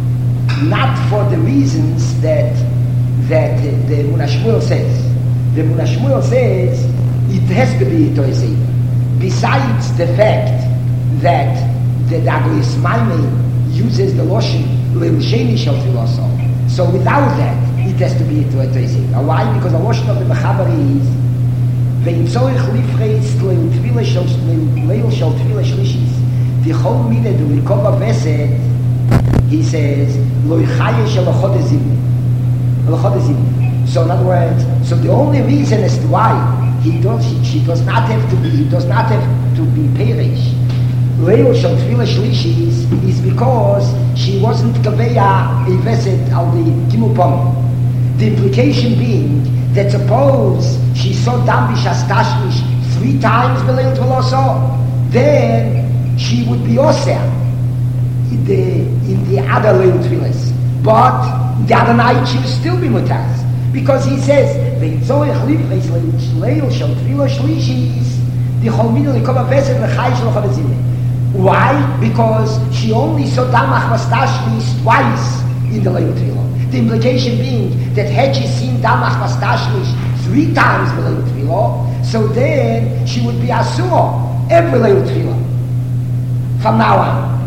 Speaker 1: for the reasons that the Emunah Shmuel says. The Emunah Shmuel says it has to be a Torah Sefer. Besides the fact that the Agois Maimon uses the Loshen Leil Sheni Shel Tfiloso, so without that it has to be a Torah Sefer. Why? Because the Loshen of the Mechaber is Ve'im tzorich lifreis leil shel tefila shlishis v'chol mideh du likova vesed, he says lo yichaya shel achod ezimni. So in other words, so the only reason as to why she does not have to be perish Leil shel tefila shlishis is because she wasn't kaveya a vesed al the gimel pom. The implication being that suppose she saw dam b'shas tashmish 3 times b'leil tveloso, then she would be oseh in the other leil tefillas. But the other night she would still be mutaz. Because he says, "Ve'tzorich lifreis leil shel tefila shlishis dichol midol likova vesed l'chai shel chodezim." Why? Because she only saw damach vastashmis twice in the leil tefila. The implication being that had she seen damach vastashmis 3 times in the leil tefila, so then she would be asur every leil tefila. From now on,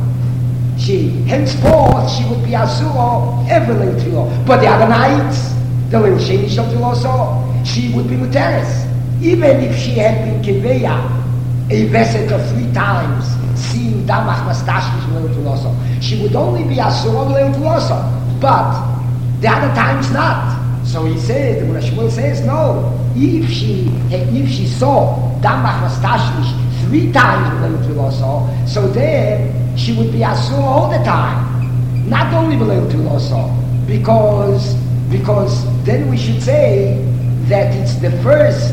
Speaker 1: henceforth she would be asur every leil tefila. But the other nights, the leil sheni shel tefila, she would be muteres, even if she had been keveya a vesed of 3 times, seeing damach vastashmis leil tefila, she would only be asur leil tefila. But the other times not. So he said, when Shmuel says no, if she saw damach vastashmis 3 times leil tefila, so then she would be asur all the time, not only leil tefila, because then we should say that it's the first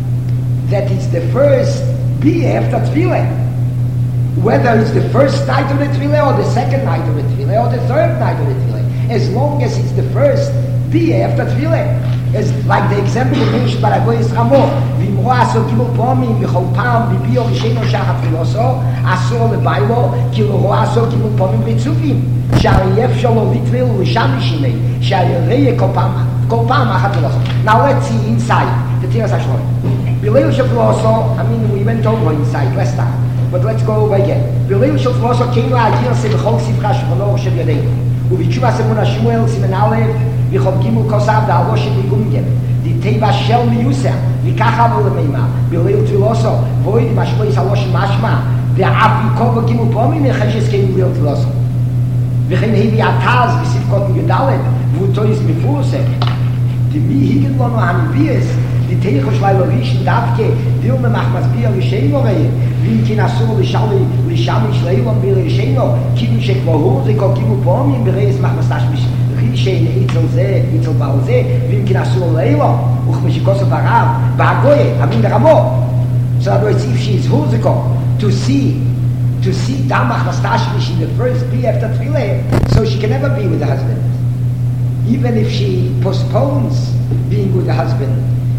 Speaker 1: be after tefillah. Whether it's the first night of the tefillah or the second night of the tefillah or the third night of the tefillah, as long as it's the first be after tefillah. As like the example mentioned by Agois Ramot, v'imro aso gimel pomim v'chol pam b'biyo v'sheino shachat filoso asur lebaylo ki lo aso gimel pomim b'tzuvim sha'ariyef sholo litvil u'sham b'shimei sha'ariyeh kol pam achat filoso. Now let's see inside the Teres HaShlomim. B'leil shel filoso, I mean we went over inside last time. But let's go over again. בליל של תפילוסו כן להגיר זה בכל ספרה שכונו של ידינו. ובתשובה סמונה שמואל סימן א' וכל גימול כוסף דעלו של יגומגן. דיטבע של מיוסר, וככה עבור למימה. בליל תפילוסו, ואויד משמע יסלו של משמע, ואף יקוב וגימול פעמים יחשס כן בליל תפילוסו. וכן הביא התז בספקות מיודלת, והוא תויס מפורסם. דמי היגד לנו הנביאס, דיטייך ושלי לרישן דווקא, דילמה מחמסביר לשיינו ראי, ואם כן אסור לשמש לאילון ברישנו, כאילו שכבר הוא זה כל גימול פעמים ברייס מחמסתש רישן אצל זה, אצל בעל זה, ואם כן אסור לאילון, וכמשקוסף הרב, בהגויה, המין דרמו. So that was if she is huziko, to see Damach Nastashmish in the first be after Tfilah, so she can never be with the husband. Even if she postpones being with the husband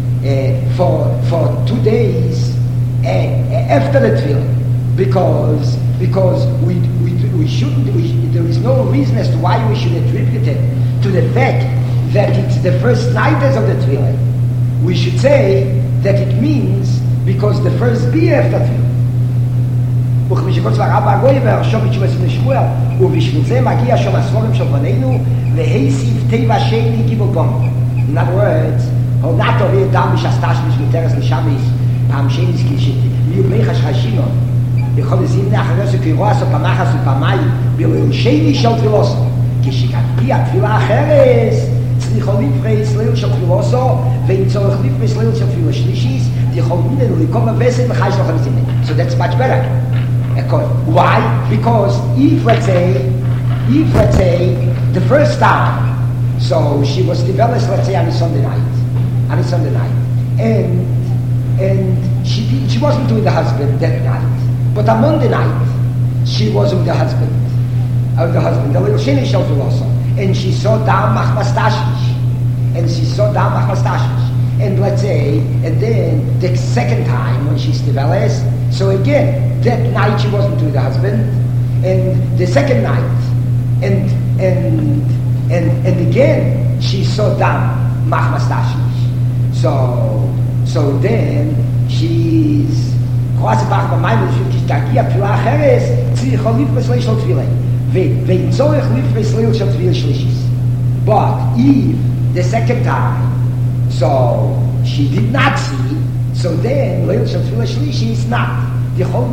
Speaker 1: for 2 days after the Tfilah, because we shouldn't, there is no reason as to why we should attribute it to the fact that it's the first night of the Tfilah. We should say that it means because the first be after Tfilah. וכמשקוץ לרב הגוי והרשום בתשובה סמי שמואל ובשביל זה מגיע שם הספורים של בנינו להיסיף טבע שני גיבור בום. In other words, הולדת הובי אדם בשסתש משמותרס לשמיס פעם שני סקישית יהיו מיחש חשינו יכול לזים לאחרי זה כירועס או פמחס ופעמיים בליל שני של תפילוסו כשכתפי התפילה אחרת צריכו לפרס ליל של תפילוסו ואם צורך לפרס ליל של תפילה שלישיס יכול מידנו לקום הווסת וחי שלו חמיסים. So that's much better. Why? Because if let's say the first time, so she was divorced, let's say on a Sunday night, and she wasn't with the husband that night, but on Monday night she was with the husband, the little Sheni Shelter also, and she saw Damach Mastashmish, and let's say, and then the second time when she's divorced, so again. That night she wasn't with the husband, and the second night, and again she saw Dam Machmastashmish. So then she's quasi-bach b'mayim she's tagia tefila acheres tzricha lifres leil shel tefila ve'im tzorech lifres leil shel tefila shlishis. But if the second time, so she did not see, so then leil shel tefila shlishis not. So,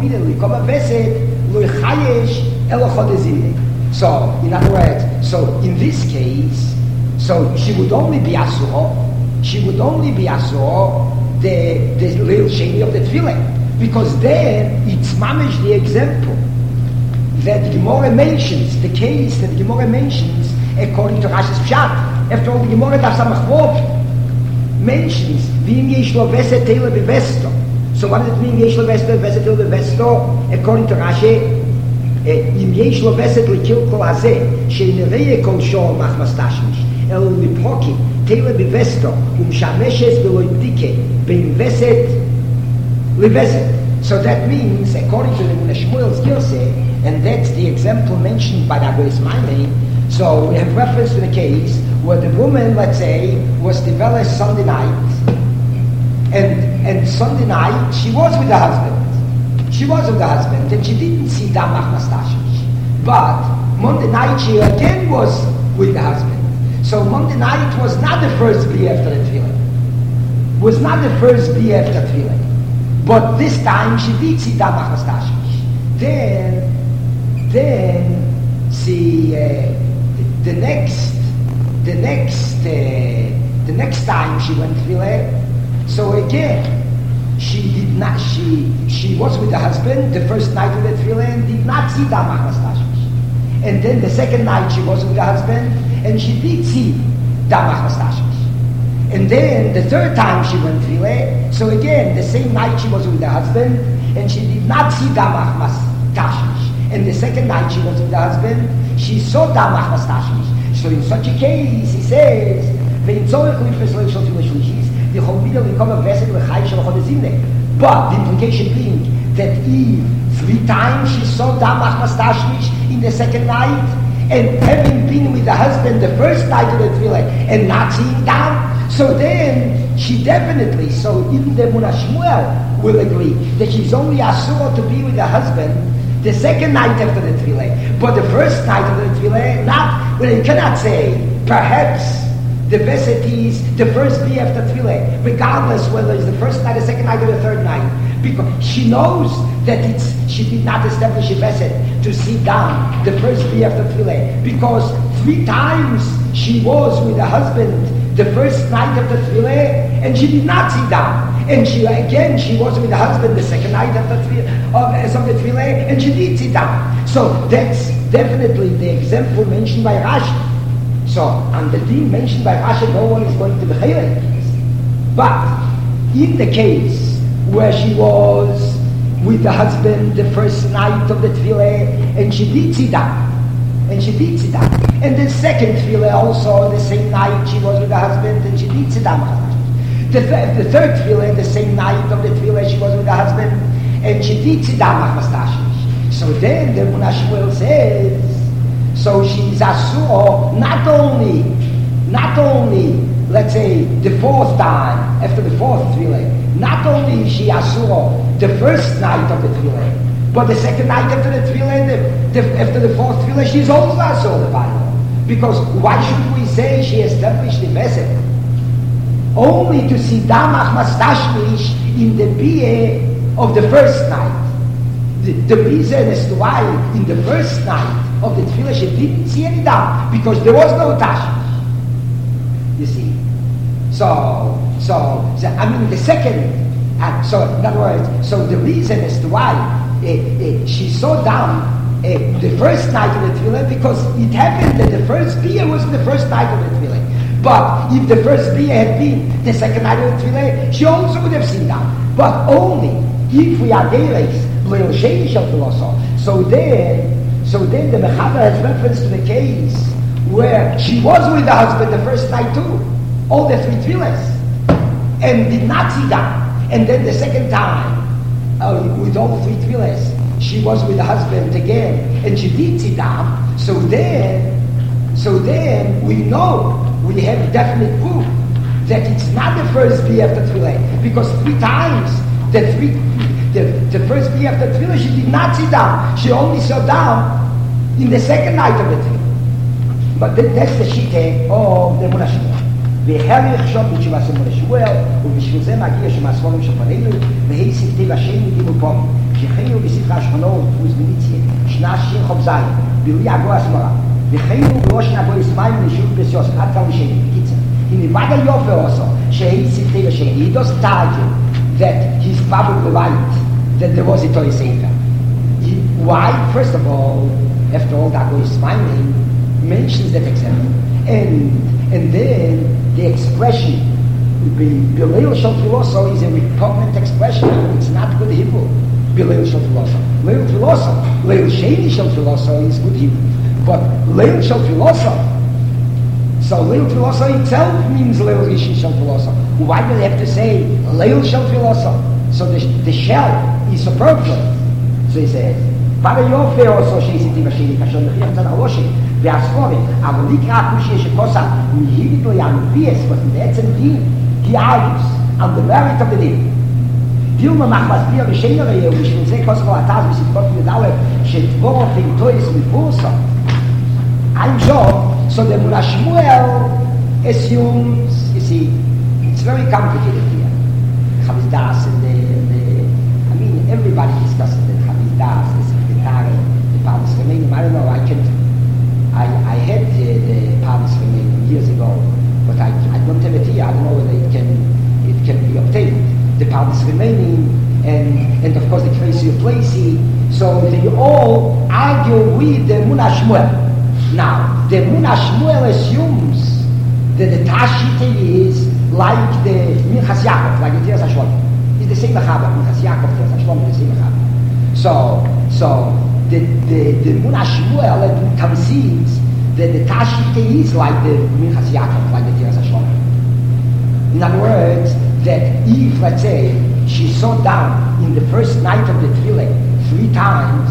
Speaker 1: in other words, so in this case, so she would only be asur the little sheni of the tefillah, because then it's mamish the example that the Gemara mentions, the case that the Gemara mentions according to Rashi's Pshat. After all, the Gemara mentions v'im yesh lo veset teila bevesto. So what does it mean, yesh lo veset bevesto? According to Rashi, אם יש לו וסת לקיל כל הזה, שנראה כל שור מחמסתשמיש, אלא לפרוקי, תלה בווסתו, ומשמשת ולא יבדיקה, בין וסת לווסת. So that means, according to the Shmuel's Girse, and that's the example mentioned by the Agoyes Maimei, so we have reference to the case where the woman, let's say, was developed Sunday night, and Sunday night she was with the husband. She was with the husband, and she didn't see Damach Nastashmish. But Monday night she again was with the husband. So Monday night was not the first be after the tefillah. Was not the first be after tefillah. But this time she did see Damach Nastashmish. Then see the next time she went tefillah. So again. She was with the husband the first night of the tefillah and did not see Damach Nastashmish. And then the second night she was with the husband and she did see Damach Nastashmish. And then the third time she went tefillah, so again the same night she was with the husband and she did not see Damach Nastashmish. And the second night she was with the husband, she saw Damach Nastashmish. So in such a case, he says, but the implication being that if 3 times she saw Damach Nastashmish in the second night, and having been with the husband the first night of the tefillah and not seeing Dam, so then she definitely, so even the Emunah Shmuel will agree that she's only asur to be with her husband the second night after the tefillah. But the first night of the tefillah, not, well, you cannot say, perhaps the Veset is the first day after tefillah, regardless whether it's the first night, the second night, or the third night. Because she knows that she did not establish a Veset to sit down the first day after tefillah. Because 3 times she was with her husband the first night of the tefillah, and she did not sit down. And she was with her husband the second night of the tefillah, and she did sit down. So that's definitely the example mentioned by Rashi. So on the din mentioned by Rashi, no one is going to be chaylik. But in the case where she was with the husband the first night of the tefillah, and she did sit down, and the second tefillah also, the same night she was with her husband and she did sit down. The third tefillah, the same night of the tefillah she was with her husband and she did sit down. So then the Emunah Shmuel says, so she's asur not only, let's say, the fourth time after the fourth tefillah, not only is she asur the first night of the tefillah, but the second night after the tefillah, after the fourth tefillah, she's also asur the Bible. Because why should we say she established the Veset? Only to see damach mastashmish in the bia of the first night. The reason as to why in the first night of the tefillah she didn't see any dam, because there was no tashmish. You see. So I mean the second, so in other words, so the reason as to why she saw down the first night of the tefillah, because it happened that the first bia was the first night of the tefillah. But if the first bia had been the second night of the tefillah, she also would have seen down. But only if we are deirex leil sheni shel tefillah. So then the Mechaber has reference to the case where she was with her husband the first night too, all the 3 tefillahs, and did not see down. And then the second time, with all 3 tefillahs, she was with her husband again, and she did sit down. So then we know, we have definite proof that it's not the first bia after tefillah, because 3 times the first bia after tefillah she did not sit down. She only sat down in the second night of the tefillah. But that's the shita of the Emunah Shmuel. והריח שם בתשובה של Emunah Shmuel, ובשביל זה מגיע שמהספרים שפנינו, והי ספתי בשני דימופום, שחיינו בספרה שכונות וזמיניציה, שנה שיר חובזיים, בילי הגו הסמרה, וחיינו בראש נגו יסמיים נשאול בסיוס, עד כאן לשני, בקיצר. הנה ועד היופי also, שהי ספתי בשני, he doesn't argue that he's probably right, that there was a Torah Sefer. Why? First of all, after all, that goes smiling, mentions that example. And then the expression, Bilil Shel Filoso, is a repugnant expression. It's not good Hebrew. Bilil Shel Filoso. Leil Filoso. Leil Sheni Shel Filoso is good Hebrew. But Leil Shel Filoso, so Leil Filoso itself means Leil Rishi Shel Filoso. Why do they have to say Leil Shel Filoso? So the shell is superfluous. So he says, Para Yofe also she'isiti v'sheni kasher mechiyach tzad haloshi והספורים, אבל נקרא הקושי שכוסה מהיבית לו ינביאס, בעצם דין, גיאליוס, על the merit of the דין. דילמה מחמסביר ושאין הראייה, ובשביל זה כוסה כל התז בספקות מדלת, שתבור פינטויס מפורסו. I'm sure, so the Emunah Shmuel assumes, you see, it's very complicated here. Chavis Das and I mean, everybody discusses the Chavis Das, the Secretary, the Pardes Remaining, I don't know, I had the Pardes Remaining years ago, but I don't have it here. I don't know whether it can be obtained. The Pardes Remaining and of course the Tracy of Tracy. So they all argue with the Emunah Shmuel. Now the Emunah Shmuel assumes that the Tashita is like the Minchas Yaakov, like the Tiras HaShlom. It's the same Mechaber. Minchas Yaakov, Tiras HaShlom is the same Mechaber. So the Emunah Shmuel concedes that the Tashita is like the Minchas Yaakov, like the Tiras HaShlom. In other words, that if, let's say, she saw down in the first night of the Tefillah 3 times,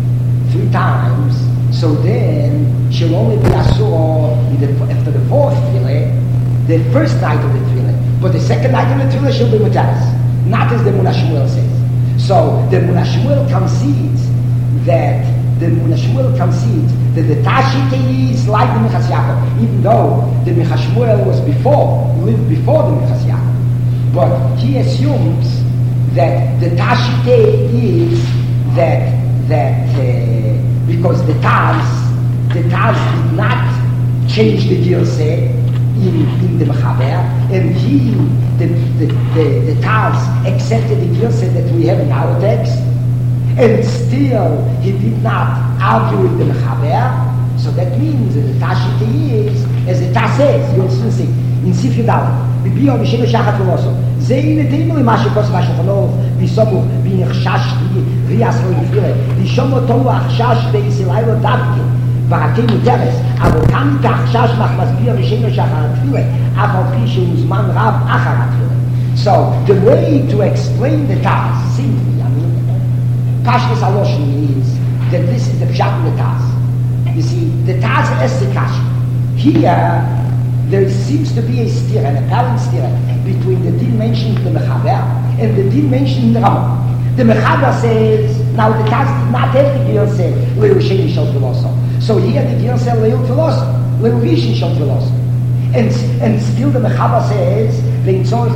Speaker 1: so then she'll only be asur after the 4th Tefillah, the first night of the Tefillah. But the second night of the tefillah she'll be muteres, not as the Emunah Shmuel says. So the Emunah Shmuel concedes that the the Tashite is like the Minchas Yaakov, even though the Minchas Shmuel was lived before the Minchas Yaakov. But he assumes that the Tashite is that because the Taz did not change the Girseh in the Mechaber, and the Taz accepted the Girseh that we have in our text, and still he did not argue with the Mechaber. So that means that the Tashite is, as the Taz says, you'll soon see, in Sif Yudal, Bibiyo Mishem Shachat Veloso, זה ינתנו למה שכוס והשולחנוך, בסמוך, בנחשש, ריאס לא יפילה, לשום אותו החשש ויסילי לו דווקא, ברקי מותרס, אבל כאן את החשש מסביר בשם שאחר התפילה, אף על פי שהוא זמן רב אחר התפילה. So, the way to explain the task, simply, Pashtus Aloshim is that this is the pshat in the task. You see, the task is the kash. Here, there seems to be a steer, an apparent steer, between the din mentioned in the Mechaber and the din mentioned in the Rambam. The Mechaber says, now the task did not have the Girseh, Leu Sheni Shel Filoso. So here the Girseh Leu Filoso, Leu Rishon Shel Filoso. And still the Mechaber says, the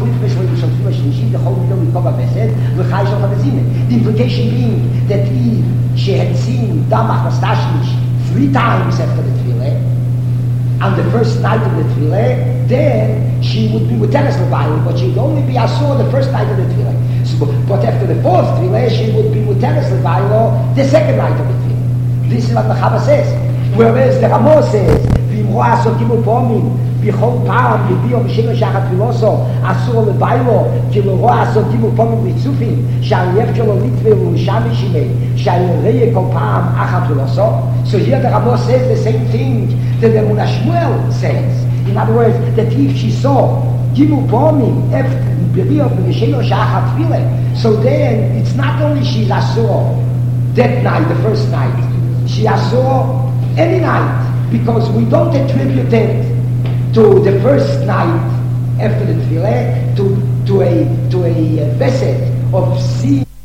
Speaker 1: implication being that she had seen Damach Nastashnish 3 times after the Tefillah, on the first night of the Tefillah, then she would be Muteres Levayu, but she would only be Asur the first night of the Tefillah. So, but after the 4th Tefillah, she would be Muteres Levayu the second night of the Tefillah. This is what the Mechaber says. Whereas the Ramo says, V'imro Asur Gimel Pomim, בכל פעם בביאו בשם שחת פילוסו אסור לביילו כי לא רואה אסור גימו פומים ריצופים שהלב שלו ליטווה ולשם ישימי שהלראה כל פעם אחת פילוסו. So here the Ramo says the same thing that the Emunah Shmuel says. In other words, that if she saw גימו פומים בביאו בשם שחת פילה, so then it's not only she's asur that night, the first night, she asur any night, because we don't attribute it to the first night after the Tefillah, to a visit of seeing